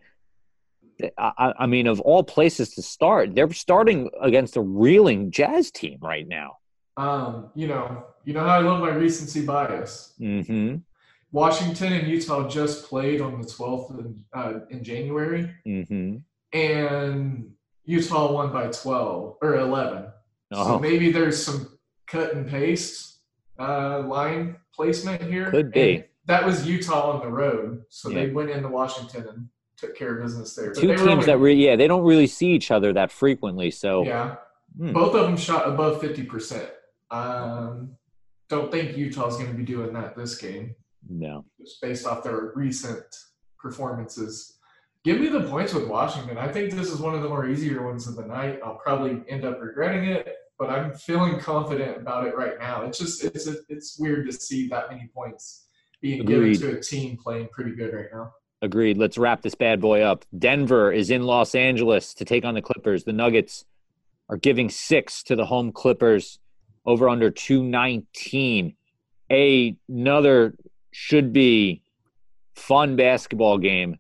I, I mean, of all places to start, they're starting against a reeling Jazz team right now. Um, you know, you know how I love my recency bias. Mm-hmm. Washington and Utah just played on the twelfth in, uh, in January, Mm-hmm. and Utah won by twelve or eleven. Oh. So maybe there's some cut and paste uh, line placement here. Could be. And that was Utah on the road, so Yeah. they went into Washington and took care of business there. But Two they were teams only, that re- yeah, they don't really see each other that frequently. So yeah, Hmm. both of them shot above fifty percent. Um, don't think Utah's going to be doing that this game. no. Just based off their recent performances. Give me the points with Washington. I think this is one of the more easier ones of the night. I'll probably end up regretting it, but I'm feeling confident about it right now. It's just it's it's weird to see that many points being Agreed. given to a team playing pretty good right now. Agreed. Let's wrap this bad boy up. Denver is in Los Angeles to take on the Clippers. The Nuggets are giving six to the home Clippers, over under two nineteen. A, another should be fun basketball game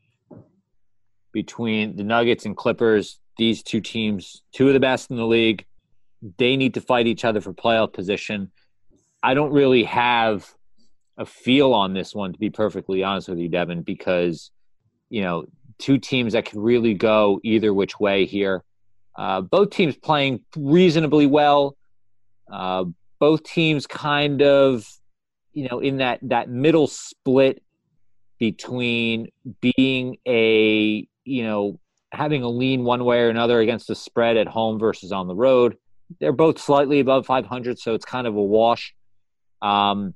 between the Nuggets and Clippers. These two teams, two of the best in the league. They need to fight each other for playoff position. I don't really have a feel on this one, to be perfectly honest with you, Devin, because, you know, two teams that could really go either which way here. Uh, both teams playing reasonably well. Uh, both teams kind of, you know, in that, that middle split between being a, you know, having a lean one way or another against the spread at home versus on the road. They're both slightly above five hundred, so it's kind of a wash. Um,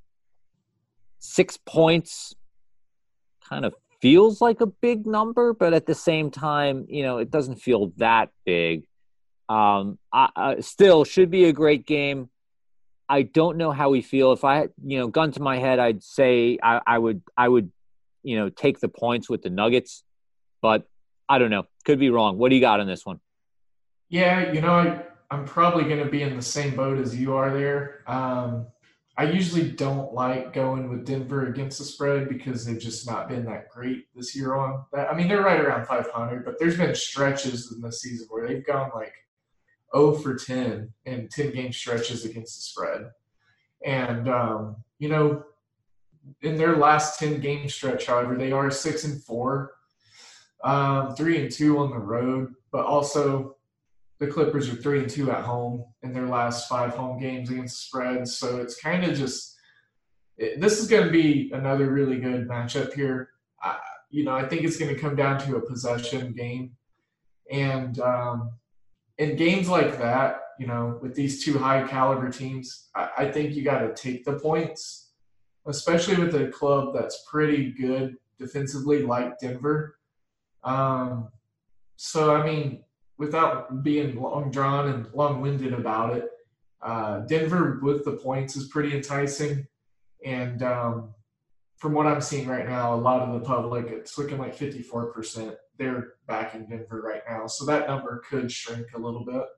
six points kind of feels like a big number, but at the same time, you know, it doesn't feel that big. Um, I, I still should be a great game. I don't know how we feel. If I had, you know, gun to my head, I'd say I, I would, I would, you know, take the points with the Nuggets, but I don't know. Could be wrong. What do you got on this one? Yeah, you know, I, I'm probably going to be in the same boat as you are there. Um, I usually don't like going with Denver against the spread because they've just not been that great this year on that. I mean, they're right around five hundred, but there's been stretches in this season where they've gone like oh for ten in ten-game stretches against the spread. And, um, you know, in their last ten-game stretch, however, they are six and four, um, three and two on the road, but also the Clippers are three and two at home in their last five home games against the spread. So it's kind of just it, – this is going to be another really good matchup here. I, you know, I think it's going to come down to a possession game. And um, in games like that, you know, with these two high-caliber teams, I, I think you got to take the points, especially with a club that's pretty good defensively like Denver. Um, so, I mean – without being long drawn and long-winded about it, uh, Denver with the points is pretty enticing. And um, from what I'm seeing right now, a lot of the public, it's looking like fifty-four percent. They're backing Denver right now. So that number could shrink a little bit.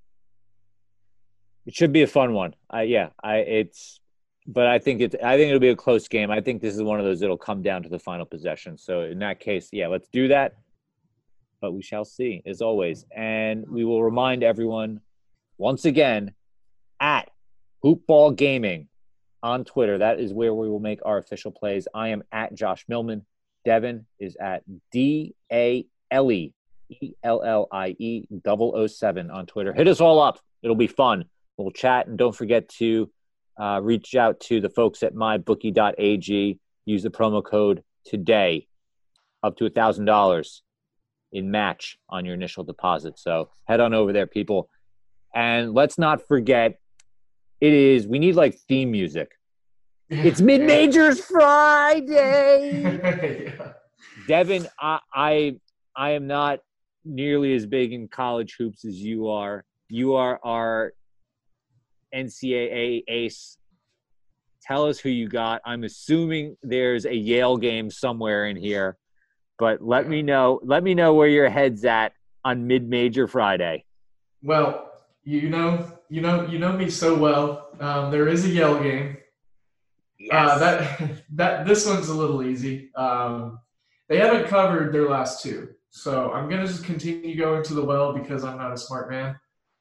It should be a fun one. Uh, yeah, I it's, but I think it's. I think it'll be a close game. I think this is one of those that'll come down to the final possession. So in that case, yeah, let's do that. But we shall see, as always. And we will remind everyone, once again, at Hoopball Gaming on Twitter. That is where we will make our official plays. I am at Josh Millman. Devin is at D A L E E L L I E double oh seven on Twitter. Hit us all up. It'll be fun. We'll chat. And don't forget to uh, reach out to the folks at my bookie dot a g. Use the promo code today, up to one thousand dollars. In match on your initial deposit. So head on over there, people. And let's not forget, it is, we need like theme music. It's Mid-Majors Friday. Yeah. Devin, I, I I am not nearly as big in college hoops as you are. You are our N C double A ace. Tell us who you got. I'm assuming there's a Yale game somewhere in here. But let me know. Let me know where your head's at on Mid-Major Friday. Well, you know, you know, you know me so well. Um, there is a Yale game. Yes. Uh, that that this one's a little easy. Um, they haven't covered their last two, so I'm gonna just continue going to the well because I'm not a smart man.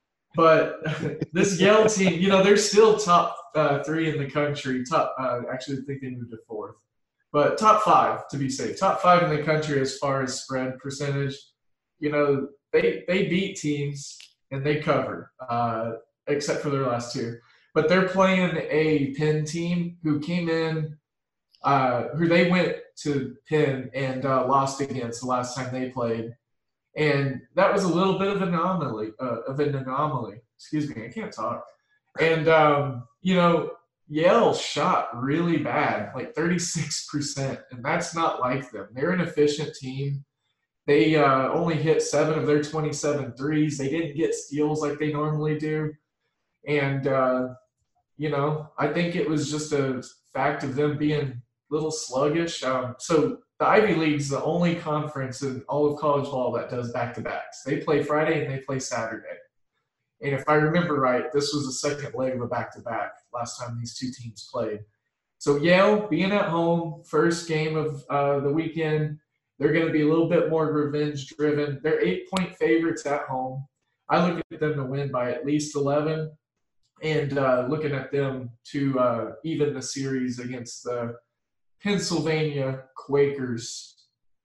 But this Yale team, you know, they're still top uh, three in the country. Top, uh, actually, I think they moved to fourth. But top five, to be safe. Top five in the country as far as spread percentage. You know, they they beat teams and they cover, uh, except for their last two. But they're playing a Penn team who came in, uh, who they went to Penn and uh, lost against the last time they played. And that was a little bit of an anomaly, uh, of an anomaly. Excuse me, I can't talk. And, um, you know, Yale shot really bad, like thirty-six percent, and that's not like them. They're an efficient team. They uh, only hit seven of their twenty-seven threes. They didn't get steals like they normally do. And, uh, you know, I think it was just a fact of them being a little sluggish. Um, so the Ivy League's the only conference in all of college ball that does back-to-backs. They play Friday and they play Saturday. And if I remember right, this was the second leg of a back-to-back last time these two teams played. So Yale, being at home, first game of uh, the weekend, they're going to be a little bit more revenge-driven. They're eight-point favorites at home. I look at them to win by at least eleven, and uh, looking at them to uh, even the series against the Pennsylvania Quakers.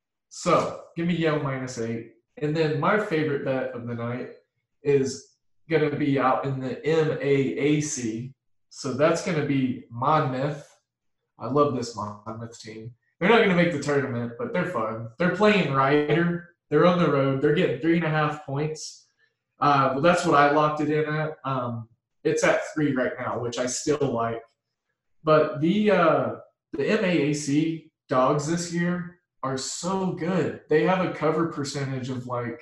So give me Yale minus eight. And then my favorite bet of the night is going to be out in the M A A C. So that's going to be Monmouth. I love this Monmouth team. They're not going to make the tournament, but they're fun. They're playing Rider. They're on the road. They're getting three and a half points. Uh, but that's what I locked it in at. Um, it's at three right now, which I still like. But the uh, the M A A C dogs this year are so good. They have a cover percentage of like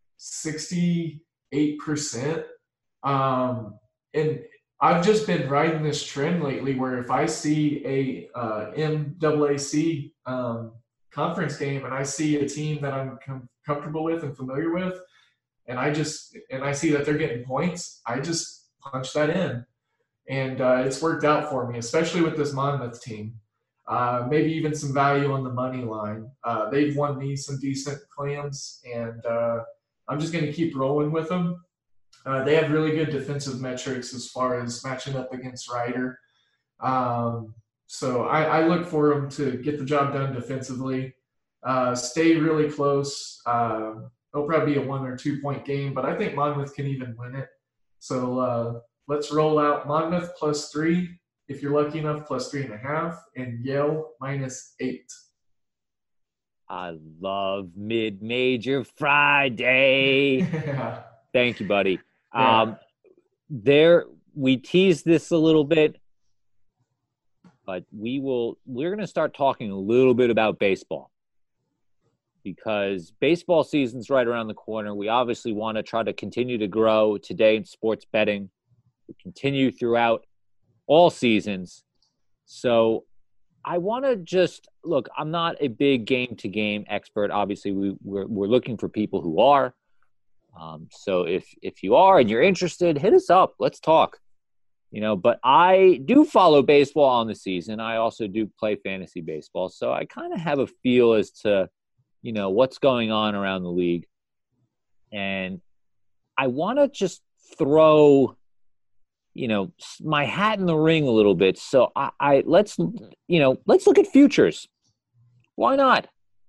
sixty-eight percent. Um, and I've just been riding this trend lately where if I see a uh, M A A C um, conference game and I see a team that I'm com- comfortable with and familiar with, and I just and I see that they're getting points, I just punch that in. and uh, it's worked out for me, especially with this Monmouth team. Uh, maybe even some value on the money line. Uh, they've won me some decent clams, and uh, I'm just going to keep rolling with them. Uh, they have really good defensive metrics as far as matching up against Ryder. Um, so I, I look for them to get the job done defensively, uh, stay really close. Uh, it'll probably be a one or two point game, but I think Monmouth can even win it. So uh, let's roll out Monmouth plus three. If you're lucky enough, plus three and a half, and Yale minus eight. I love Mid-Major Friday. Yeah. Thank you, buddy. Yeah. Um, there, we teased this a little bit, but we will. We're going to start talking a little bit about baseball because baseball season's right around the corner. We obviously want to try to continue to grow today in sports betting, continue throughout all seasons. So I want to just look, I'm not a big game to game expert. Obviously we we're, we're looking for people who are. Um, so if, if you are and you're interested, hit us up. Let's talk, you know, but I do follow baseball on the season. I also do play fantasy baseball. So I kind of have a feel as to, you know, what's going on around the league. And I want to just throw, you know, my hat in the ring a little bit. So I, I let's, you know, let's look at futures. Why not?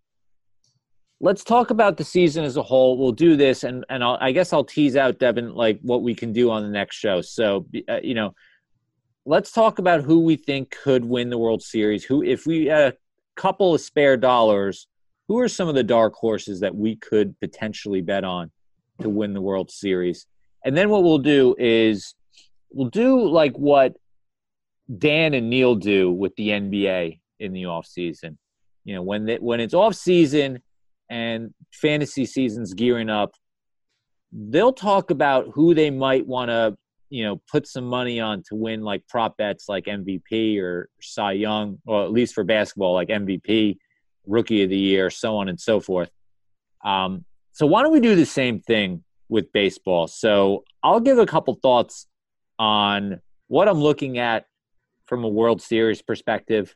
Let's talk about the season as a whole. We'll do this, and and I'll, I guess I'll tease out, Devin, like what we can do on the next show. So, uh, you know, let's talk about who we think could win the World Series. Who, if we had a couple of spare dollars, who are some of the dark horses that we could potentially bet on to win the World Series? And then what we'll do is we'll do like what Dan and Neil do with the N B A in the off season. You know, when they, when it's off season and fantasy season's gearing up, they'll talk about who they might want to, you know, put some money on to win like prop bets like M V P or Cy Young, or at least for basketball, like M V P, Rookie of the Year, so on and so forth. Um, so why don't we do the same thing with baseball? So I'll give a couple thoughts on what I'm looking at from a World Series perspective.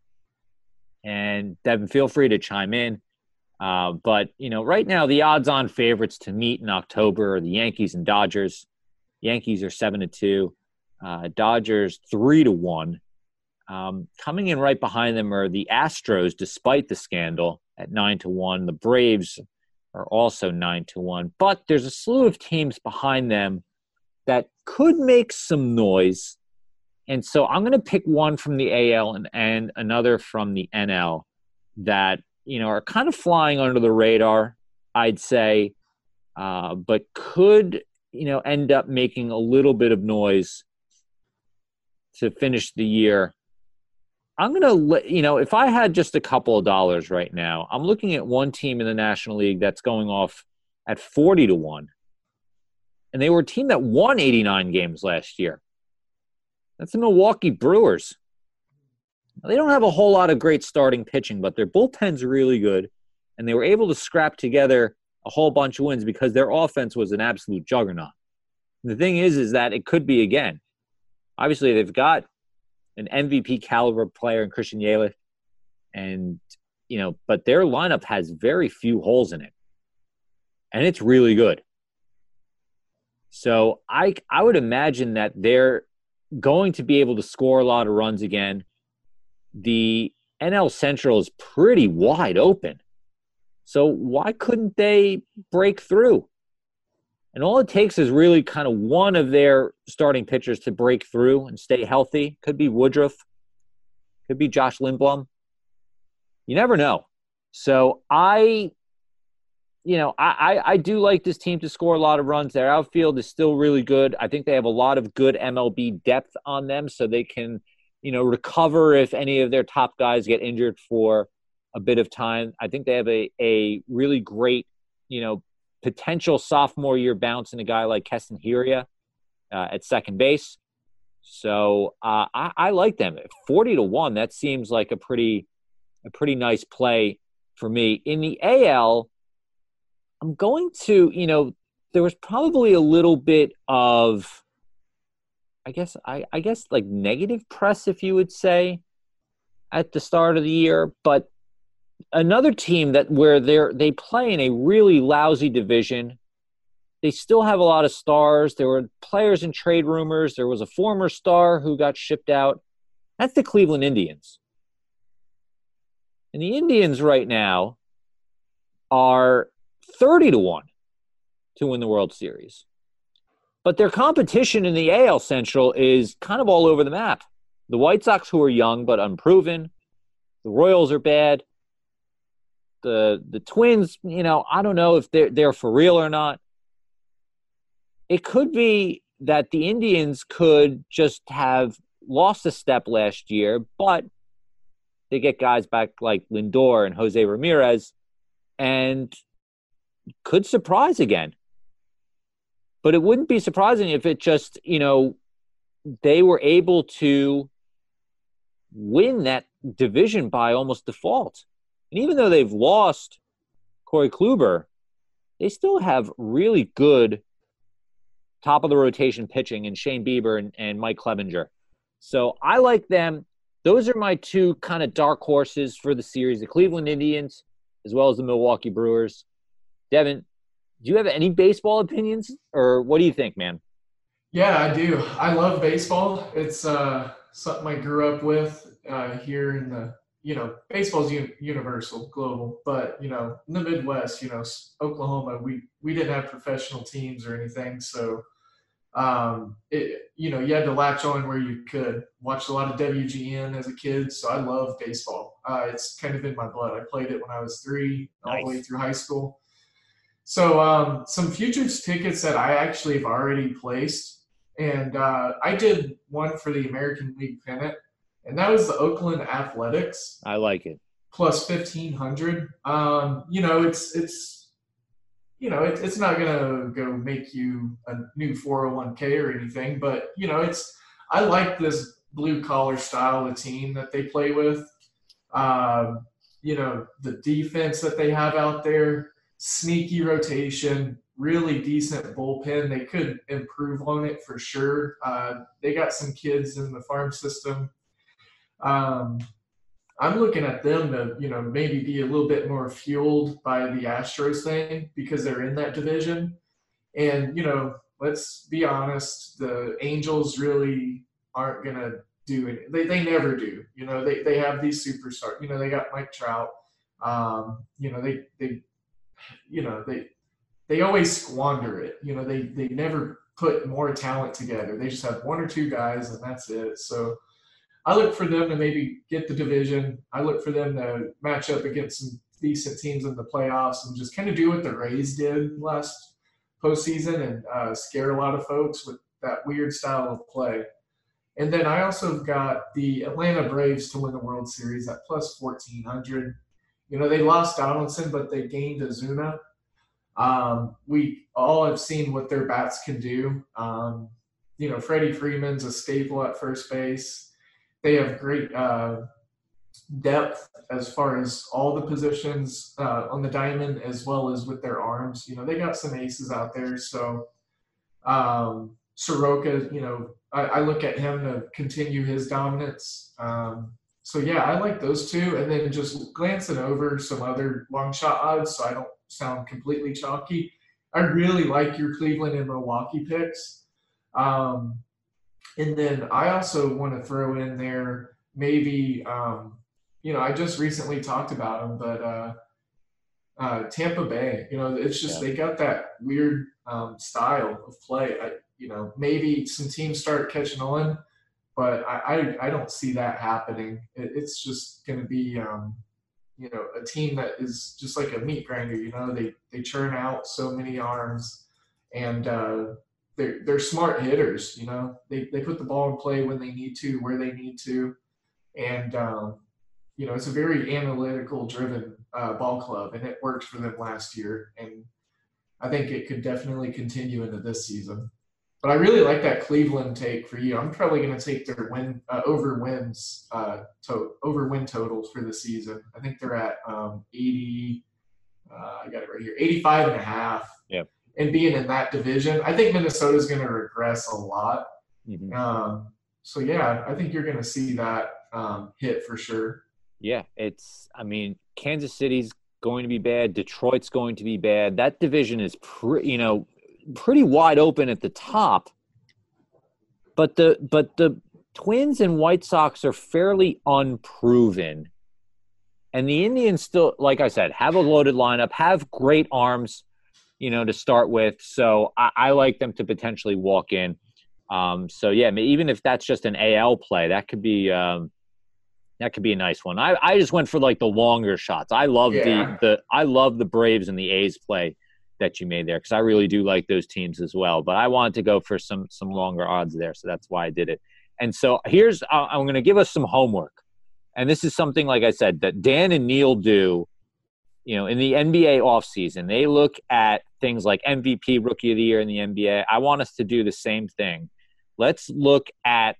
And Devin, feel free to chime in. Uh, but, you know, right now the odds-on favorites to meet in October are the Yankees and Dodgers. Yankees are seven to two, uh, Dodgers three to one. Um, coming in right behind them are the Astros, despite the scandal, at nine to one. The Braves are also nine to one. But there's a slew of teams behind them that could make some noise. And so I'm going to pick one from the A L and, and another from the N L that, you know, are kind of flying under the radar, I'd say, uh, but could, you know, end up making a little bit of noise to finish the year. I'm going to let, you know, if I had just a couple of dollars right now, I'm looking at one team in the National League that's going off at forty to one. And they were a team that won eighty-nine games last year. That's the Milwaukee Brewers. Now, they don't have a whole lot of great starting pitching, but their bullpen's really good. And they were able to scrap together a whole bunch of wins because their offense was an absolute juggernaut. And the thing is, is that it could be again. Obviously, they've got an M V P caliber player in Christian Yelich. And, you know, but their lineup has very few holes in it. And it's really good. So I I would imagine that they're going to be able to score a lot of runs again. The N L Central is pretty wide open. So why couldn't they break through? And all it takes is really kind of one of their starting pitchers to break through and stay healthy. Could be Woodruff. Could be Josh Lindblom. You never know. So I, you know, I, I, I do like this team to score a lot of runs. Their outfield is still really good. I think they have a lot of good M L B depth on them so they can, you know, recover if any of their top guys get injured for a bit of time. I think they have a, a really great, you know, potential sophomore year bounce in a guy like Keston Hiura uh, at second base. So uh, I, I like them. forty to one, that seems like a pretty a pretty nice play for me. In the A L, I'm going to, you know, there was probably a little bit of I guess I, I guess like negative press, if you would say, at the start of the year. But another team that where they're they play in a really lousy division. They still have a lot of stars. There were players in trade rumors. There was a former star who got shipped out. That's the Cleveland Indians. And the Indians right now are thirty to one to win the World Series. But their competition in the A L Central is kind of all over the map. The White Sox, who are young but unproven. The Royals are bad. The the Twins, you know, I don't know if they're, they're for real or not. It could be that the Indians could just have lost a step last year, but they get guys back like Lindor and Jose Ramirez and could surprise again. But it wouldn't be surprising if it just, you know, they were able to win that division by almost default. And even though they've lost Corey Kluber, they still have really good top of the rotation pitching in Shane Bieber and, and Mike Clevenger. So I like them. Those are my two kind of dark horses for the series, the Cleveland Indians as well as the Milwaukee Brewers. Devin, do you have any baseball opinions, or what do you think, man? Yeah, I do. I love baseball. It's uh, something I grew up with uh, here in the, you know, baseball's un- universal, global, but, you know, in the Midwest, you know, Oklahoma, we, we didn't have professional teams or anything. So, um, it, you know, you had to latch on where you could. Watched a lot of W G N as a kid, so I love baseball. Uh, it's kind of in my blood. I played it when I was three, all Nice. the way through high school. So um, some futures tickets that I actually have already placed, and uh, I did one for the American League pennant, and that was the Oakland Athletics. I like it. Plus fifteen hundred. Um, you know, it's it's you know it, it's not gonna go make you a new four oh one k or anything, but you know it's I like this blue collar style of team that they play with. Um, you know, the defense that they have out there. Sneaky rotation, really decent bullpen. They could improve on it for sure. Uh, they got some kids in the farm system. Um, I'm looking at them to, you know, maybe be a little bit more fueled by the Astros thing because they're in that division. And, you know, let's be honest, the Angels really aren't going to do it. They, they never do. You know, they, they have these superstars. You know, they got Mike Trout. Um, you know, they they – you know, they they always squander it. You know, they they never put more talent together. They just have one or two guys, and that's it. So I look for them to maybe get the division. I look for them to match up against some decent teams in the playoffs and just kind of do what the Rays did last postseason and uh, scare a lot of folks with that weird style of play. And then I also got the Atlanta Braves to win the World Series at plus fourteen hundred. You know, they lost Donaldson, but they gained Ozuna. Um, we all have seen what their bats can do. Um, you know, Freddie Freeman's a staple at first base. They have great uh, depth as far as all the positions uh, on the diamond as well as with their arms. You know, they got some aces out there. So um, Soroka, you know, I, I look at him to continue his dominance. Um, So, yeah, I like those two. And then just glancing over some other long shot odds so I don't sound completely chalky. I really like your Cleveland and Milwaukee picks. Um, and then I also want to throw in there maybe, um, you know, I just recently talked about them, but uh, uh, Tampa Bay, you know, it's just Yeah. they got that weird um, style of play. I, you know, maybe some teams start catching on. But I, I, I don't see that happening. It, it's just going to be, um, you know, a team that is just like a meat grinder. You know, they, they churn out so many arms, and uh, they're they're smart hitters. You know, they they put the ball in play when they need to, where they need to, and um, you know, it's a very analytical driven uh, ball club, and it worked for them last year, and I think it could definitely continue into this season. But I really like that Cleveland take for you. I'm probably going to take their win uh, over wins uh, to, over win totals for the season. I think they're at um, eighty. Uh, I got it right here, eighty-five and a half. Yep. And being in that division, I think Minnesota's going to regress a lot. Mm-hmm. Um, so yeah, I think you're going to see that um, hit for sure. Yeah, it's. I mean, Kansas City's going to be bad. Detroit's going to be bad. That division is, pre, you know, pretty wide open at the top. But the but the Twins and White Sox are fairly unproven. And the Indians still, like I said, have a loaded lineup, have great arms, you know, to start with. So I, I like them to potentially walk in. Um, so yeah, even if that's just an A L play, that could be um, that could be a nice one. I, I just went for like the longer shots. I love Yeah. the the I love the Braves and the A's play that you made there because I really do like those teams as well. But I wanted to go for some some longer odds there, so that's why I did it. And so here's I'm going to give us some homework. And this is something, like I said, that Dan and Neil do, you know, in the N B A offseason. They look at things like M V P, Rookie of the Year in the N B A. I want us to do the same thing. Let's look at,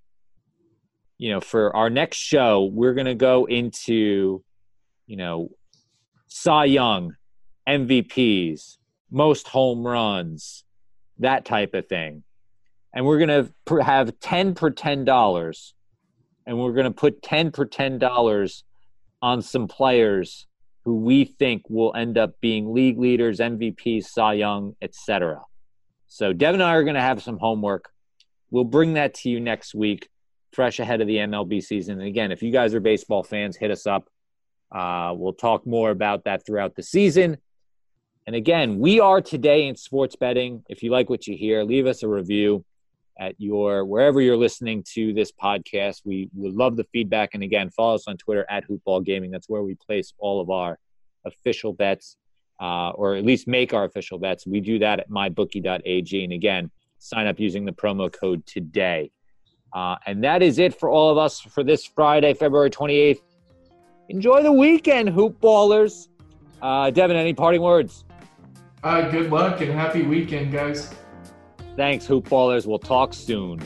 you know, for our next show, we're going to go into, you know, Cy Young, M V Ps, most home runs, that type of thing. And we're going to have ten for ten dollars. And we're going to put ten for ten dollars on some players who we think will end up being league leaders, M V Ps, Cy Young, et cetera. So Devin and I are going to have some homework. We'll bring that to you next week, fresh ahead of the M L B season. And again, if you guys are baseball fans, hit us up. Uh, we'll talk more about that throughout the season. And again, we are Today in Sports Betting. If you like what you hear, leave us a review at your wherever you're listening to this podcast. We would love the feedback. And again, follow us on Twitter at Hoopball Gaming. That's where we place all of our official bets, uh, or at least make our official bets. We do that at my bookie dot a g. And again, sign up using the promo code today. Uh, and that is it for all of us for this Friday, February twenty-eighth. Enjoy the weekend, Hoopballers. Uh, Devin, any parting words? Uh, good luck and happy weekend, guys. Thanks, Hoopballers. We'll talk soon.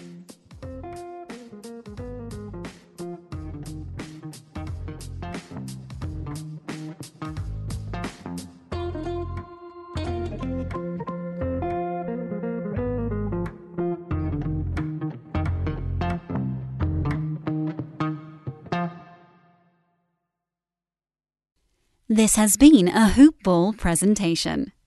This has been a Hoop Ball presentation.